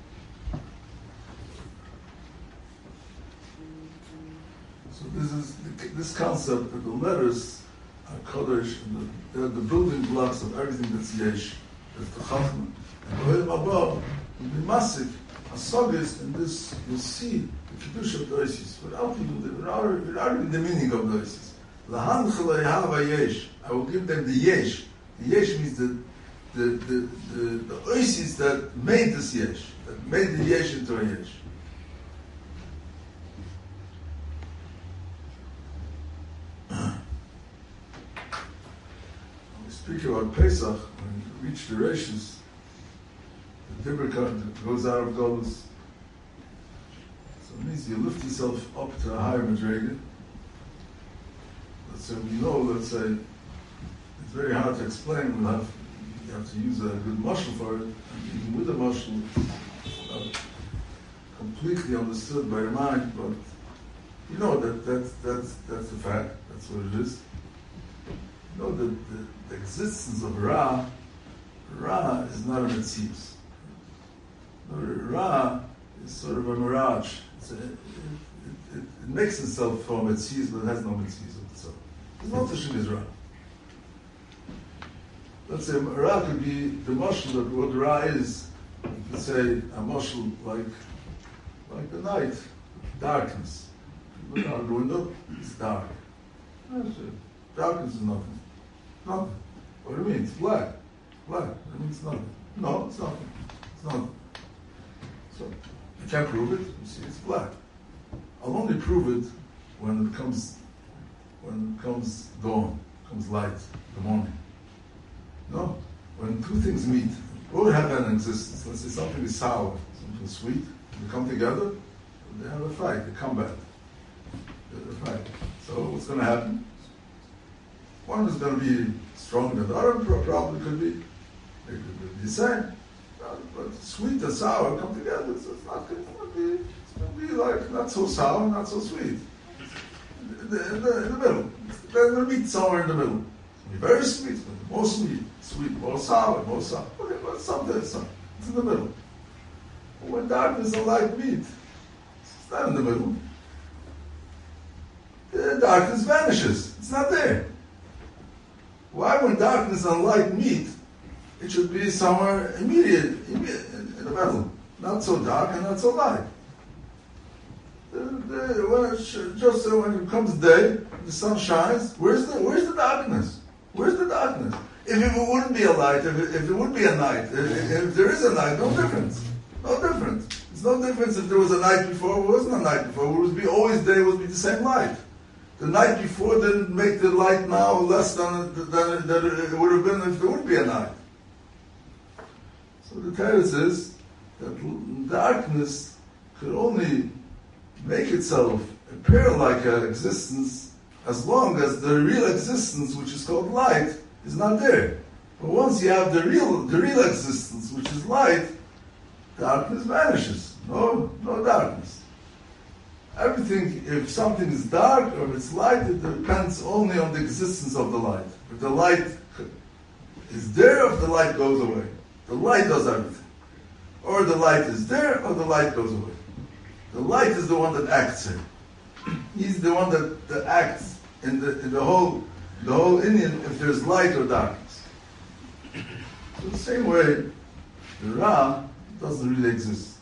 So this is this concept that the letters are Kodesh and the, they're the building blocks of everything that's Yesh, that's the Chachma. And the Olam Haba will be massive, Asogis, and this you'll see the Kiddush of the Oasis, without even the, without, without even the meaning of the Oasis. Lahan Chalei Hava Yesh, I will give them the Yesh. The Yesh means the the the the, the Oasis that made this Yesh, that made the Yesh into a Yesh. Speak about Pesach, when you reach the Rishis, the Dibber goes out of Golus. So it means you lift yourself up to a higher Madrega. Let's say, you know, let's say, it's very hard to explain. We'll have, you have to use a good mashal for it. And even with a mashal, it's not completely understood by your mind, but you know that that's, that's, that's the fact. That's what it is. You know that the, the existence of Ra, Ra is not a Metzius. Ra is sort of a mirage. It's a, it, it, it, it makes itself from Metzius, but it has no Metzius of itself. There's no such thing as Ra. Let's say Ra could be the mashal that what Ra is. You could say a mashal like, like the night, darkness. You look out the window, it's dark. Darkness is nothing. Nothing. What do you mean? It's black. Black. That means nothing. No, it's nothing. It's nothing. So, you can't prove it. You see, it's black. I'll only prove it when it comes, when it comes dawn, comes light, the morning. No. When two things meet, what would happen in existence? Let's say something is sour, something is sweet, they come together, they have a fight, they come back. They have a fight. So, what's going to happen? One is going to be stronger than the other, probably could be. They could be the same. But sweet and sour come together, so it's not going to be, it's going to be like not so sour, not so sweet. In the, in the, in the middle. They're going to meet somewhere in the middle. It's going to be very sweet, more sweet, sweet, more sour, more sour. Okay, but something, something. It's in the middle. But when darkness and light meet, it's not in the middle. The darkness vanishes. It's not there. Why, when darkness and light meet, it should be somewhere immediate, immediate in, in the middle, not so dark and not so light. The, the, when it sh- just uh, when it comes day, the sun shines. Where's the Where's the darkness? Where's the darkness? If it wouldn't be a light, if it, if it would be a night, if, if there is a night, no difference, no difference. There's no difference if there was a night before or wasn't a night before. It would be always day. It would be the same light. The night before didn't make the light now less than, than, than it would have been if there would be a night. So the Teretz is that darkness could only make itself appear like an existence as long as the real existence, which is called light, is not there. But once you have the real, the real existence, which is light, darkness vanishes. No, no darkness. Everything, if something is dark or if it's light, it depends only on the existence of the light. If the light is there, or if the light goes away. The light does everything. Or the light is there, or the light goes away. The light is the one that acts here. He's the one that, that acts in the in the whole the whole Indian if there's light or darkness. So the same way, the Ra doesn't really exist.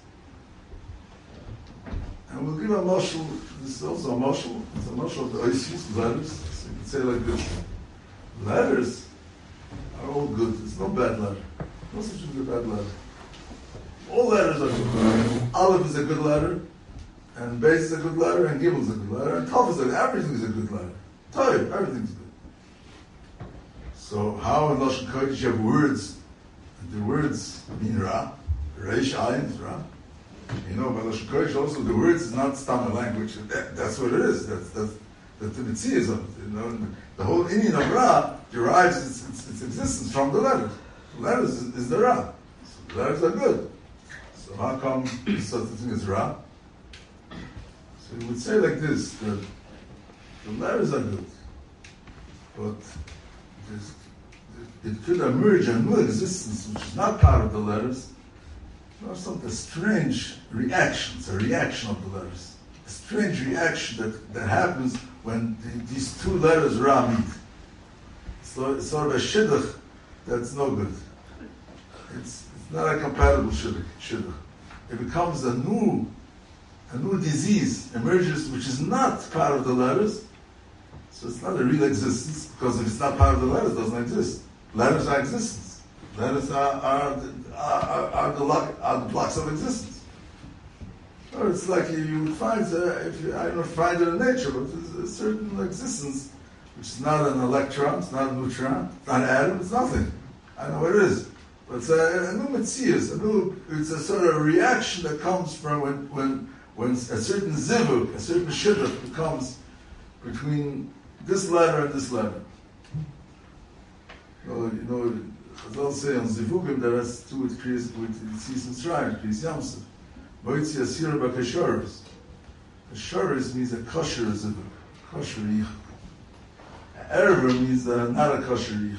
And we'll give a mashal. This is also a mashal. It's a mashal of the Oisis, letters. So you can say like this: letters are all good. There's no bad letter. No such thing as a bad letter. All letters are good. Aleph is a good letter, and Beis is a good letter, and Gimel is a good letter, and Tav is a good letter. Everything is a good letter. Tav, everything's good. So how in Lashon Kodesh you have words, and the words mean Ra, Reish Ayin is Ra. You know, by Lashon Kodesh also the words is not Stam language. That, that's what it is. That's that's that's the Metzias of it. You know, the whole Indian of Ra derives its, its, its existence from the letters. The letters is, is the Ra. So the letters are good. So how come such a thing as Ra? So you would say like this, that the letters are good, but it could emerge a new existence which is not part of the letters, or something strange reactions, a reaction of the letters. A strange reaction that, that happens when the, these two letters Ra meet. So it's sort of a shidduch that's no good. It's not a compatible shidduch. It becomes a new, a new disease emerges which is not part of the letters. So it's not a real existence, because if it's not part of the letters, it doesn't exist. Letters are existence. Letters are are the, are, are, the, lock, are the blocks of existence. Or it's like you would find, uh, if you, I don't know, find it in nature, but there's a certain existence which is not an electron, it's not a neutron, it's not an atom, it's nothing. I don't know what it is. But it's a, a new metzias, a new, it's a sort of reaction that comes from when, when, when a certain zivuk, a certain shidduch becomes between this letter and this letter. You know, you know Chazal say on zivukim that has to do with Kriyas, with Yitzis and Shrine, Kriyas Yamsuf. Moitzi Asira Bakashoris. Kashoris means a kosher zivuk, kosher yichud. Erver means uh, not a kosher yichud.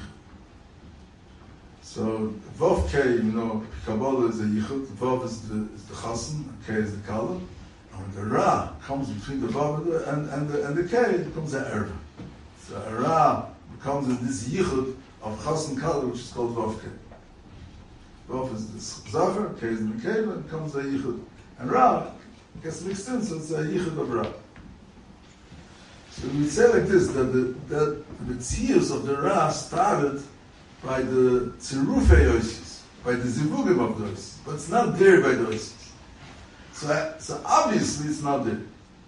So Vav K, you know, Kabbalah is a yichud, Vav is the, is the chassan, K is the kala. And when the Ra comes between the Vav and the, and, and the, and the K, it becomes an erver. So a Ra becomes in this yichud of chassan kala, which is called Vav K. Vav is the Zachar, K is the Mekeva, and becomes a yichud. And Ra gets mixed in, so it's a yichud of Ra. So we say like this, that the, that the tziyus of the Ra started by the tzirufei oisis, by the zivugim of the oisis, but it's not there by the oisis. So, so obviously it's not there.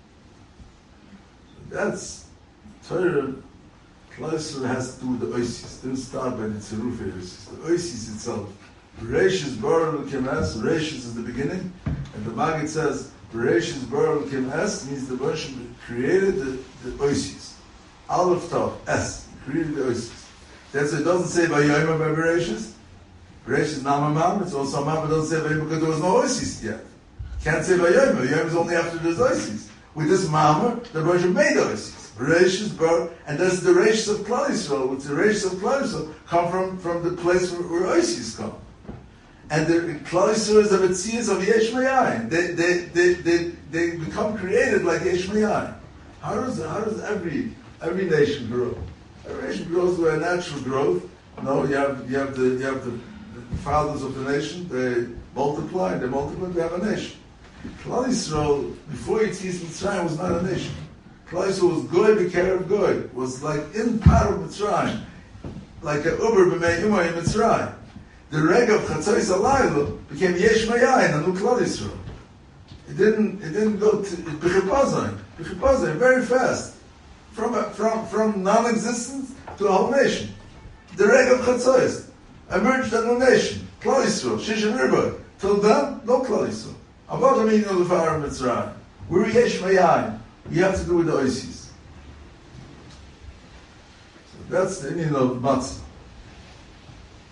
That's Torah. Closer has to do with the oisis. Didn't start by the tzirufei oisis. The oisis itself. Reish is bar l'kim es. Reish is the beginning, and the Maggid says Reish is bar l'kim es means the Baruch created the, the oisis. Aleph Tav es created the oisis. That's why it doesn't say by Yoima by Bereshis. Bereshis is Nama Mam, it's also Mam, but it doesn't say by because there was no Oisis yet. Can't say by Yoima. Yoima is only after there's Oisis. With this Mamar, the Rosh made Oisis. Bereshis, Bar, and that's the Reish of Klal Yisrael. With the Reish of Klal Yisrael come from, from the place where, where Oisis come. And the Klal Yisrael is the Metzias of Yesh Mayayin. They, they, they, they, they become created like Yesh Mayayin. How does, how does every, every nation grow? Every nation grows by a natural growth. No, you have you have the you have the, the fathers of the nation. They multiply. They multiply. They have a nation. Klal Yisrael before Yitzis Mitzrayim was not a nation. Klal Yisrael was goy b'kerev goy. Was like in part of Mitzrayim, like a uber b'mei imay in Mitzrayim. The reg of Chatzos Alaylo became Yesh Mayayin, a new Klal Yisrael. It didn't it didn't go to b'chipazon b'chipazon very fast. From, a, from, from non-existence to a whole nation. The reg of Chatzos emerged a new nation. Klal Yisrael, Shishan Riboy. Till then, no Klal Yisrael. About the meaning of the fire of Mitzrayim. We're Yesh Mayayin. We have to do with the Oisis. So that's the meaning of Matzah.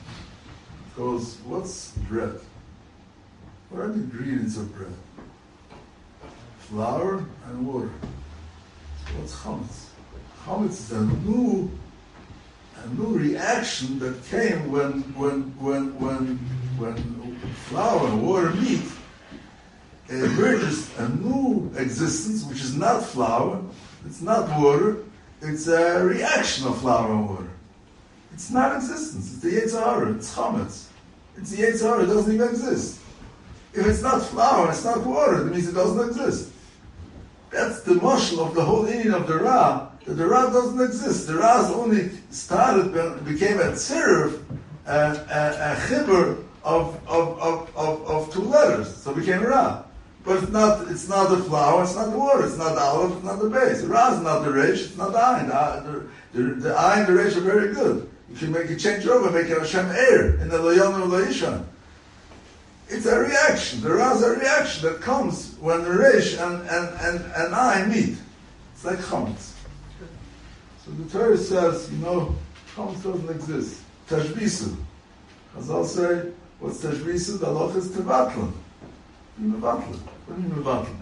Because what's bread? What are the ingredients of bread? Flour and water. So what's chametz? Chametz is a new, a new reaction that came when, when, when, when, when flour and water meet. It emerges a new existence, which is not flour, it's not water, it's a reaction of flour and water. It's not existence, it's the Yetzer Hara, it's chametz. It's the Yetzer Hara, it doesn't even exist. If it's not flour, it's not water, it means it doesn't exist. That's the mashal of the whole meaning of the Ra, that the Ra doesn't exist. The Ra only started, became a tziruf, a, a, a chibur of, of, of, of, of two letters, so it became Ra. But it's not, it's not the flour, it's not the water, it's not the olive, it's not the base. The Ra is not the Reish, it's not the Ayin. The, the, the, the Ayin and the Reish are very good. You can make a change over, make it Hashem Eir in the Loyonu Loishan. It's a reaction. The Ra is a reaction that comes when the Reish and, and, and, and Ayin meet. It's like chametz. So the Torah says, you know, chametz doesn't exist. Tashbisu. Chazal say, what's Tashbisu? The halach is tevatlan. You mevatlan. What do you mean mevatlan?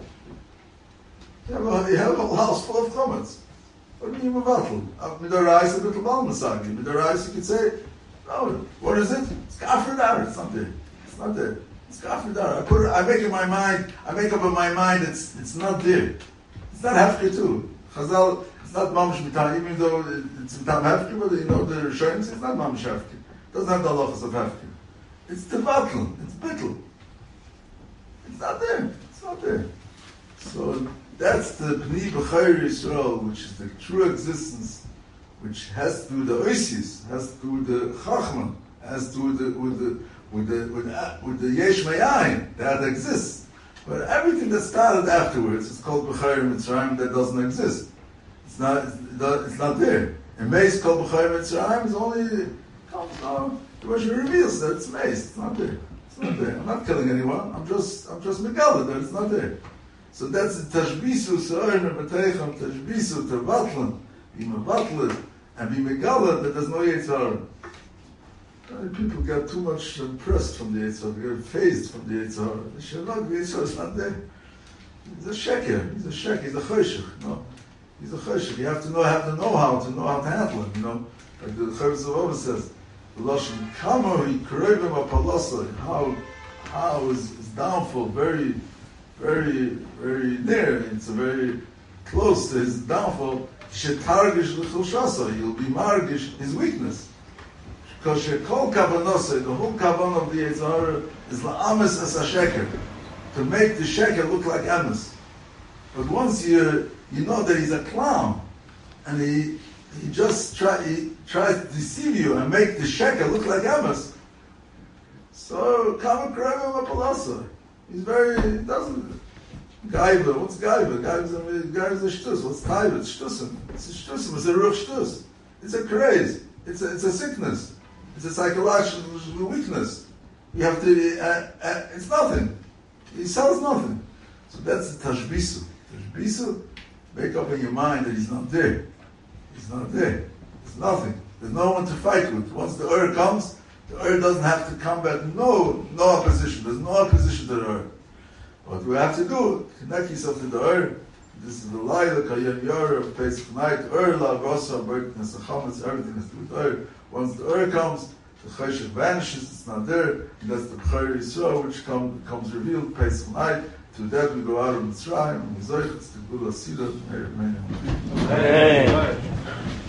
You have a, you have a house full of chametz. What do you mean mevatlan? Midarais a little balmasagi. Midarais you could say, no, what is it? It's kafir. It's not there. It's not there. It's kafir dar. I put it, I make in my mind, I make up in my mind, it's it's not there. It's not hefker too. Chazal, it's not mamish mitam, even though it's mitam hefker, but you know the Rishonim say it's not mamish hefker. It doesn't have the halachas of hefker. It's tevatlan, it's bittul. It's not there. It's not there. So that's the Pnei B'chayr Yisrael, which is the true existence, which has to do with the oisius, has to do with the chachma, has to do with the with the with the with, uh, with the yesh mayayin that exists. But everything that started afterwards is called B'chayr Mitzrayim that doesn't exist. It's not. It's not there. And Meis called B'chayr Mitzrayim is only comes now. The Rosh reveals that it's Meis. It's not there. It's not there. I'm not killing anyone. I'm just. I'm just megaleh that it's not there. So that's the tashbisu sa'orim b'teichem tashbisu tevatlan be mevatlan and be megaleh that there's no Yetzer Hara. People get too much impressed from the Yetzer Hara. They get phased from the Yetzer Hara. They should not. The Yetzer Hara is not there. He's a sheker. He's a sheker. He's a choshech. No, he's a choshech. You have to know have to know how to know how to handle him. You know, like the Chavis of says, the lashon kama he krevim apalasa. How how is his downfall very, very, very near. It's a very close to his downfall. Shetargish l'chulshasa. You'll be margish his weakness. Because Shekol Kavanose, the whole Kavan of the Yetzer Hara is la'ames as a sheker, to make the sheker look like ames. But once you you know that he's a clown, and he he just try he tries to deceive you and make the sheker look like ames. So Kama Krevim Apalasa, he's very he doesn't Gaiva. What's Gaiva? Gaiva's a Gaiva's a shtus. What's Gaiva? It's shtusim. It's a shtusim. It's a ruch shtus. It's a craze. It's a it's a sickness. It's a psychological weakness. You have to, uh, uh, it's nothing. He sells nothing. So that's the tashbisu. Tashbisu, make up in your mind that he's not there. He's not there. There's nothing. There's no one to fight with. Once the Ur comes, the Ur doesn't have to combat. No, no opposition. There's no opposition to the Ur. What we have to do, connect yourself to the Ur. This is the Laila, Kayem Yor of Pesach night. Ur, La, Rosa, Berknes, Chametz, everything has to do with Ur. Once the Ur comes, the Cheshach vanishes, it's not there, and that's the B'chayr Yisrael, which come, comes revealed, Pesach night. To that we go out of Mitzrayim, and we Zoich, it's the Gula Sida, Amen.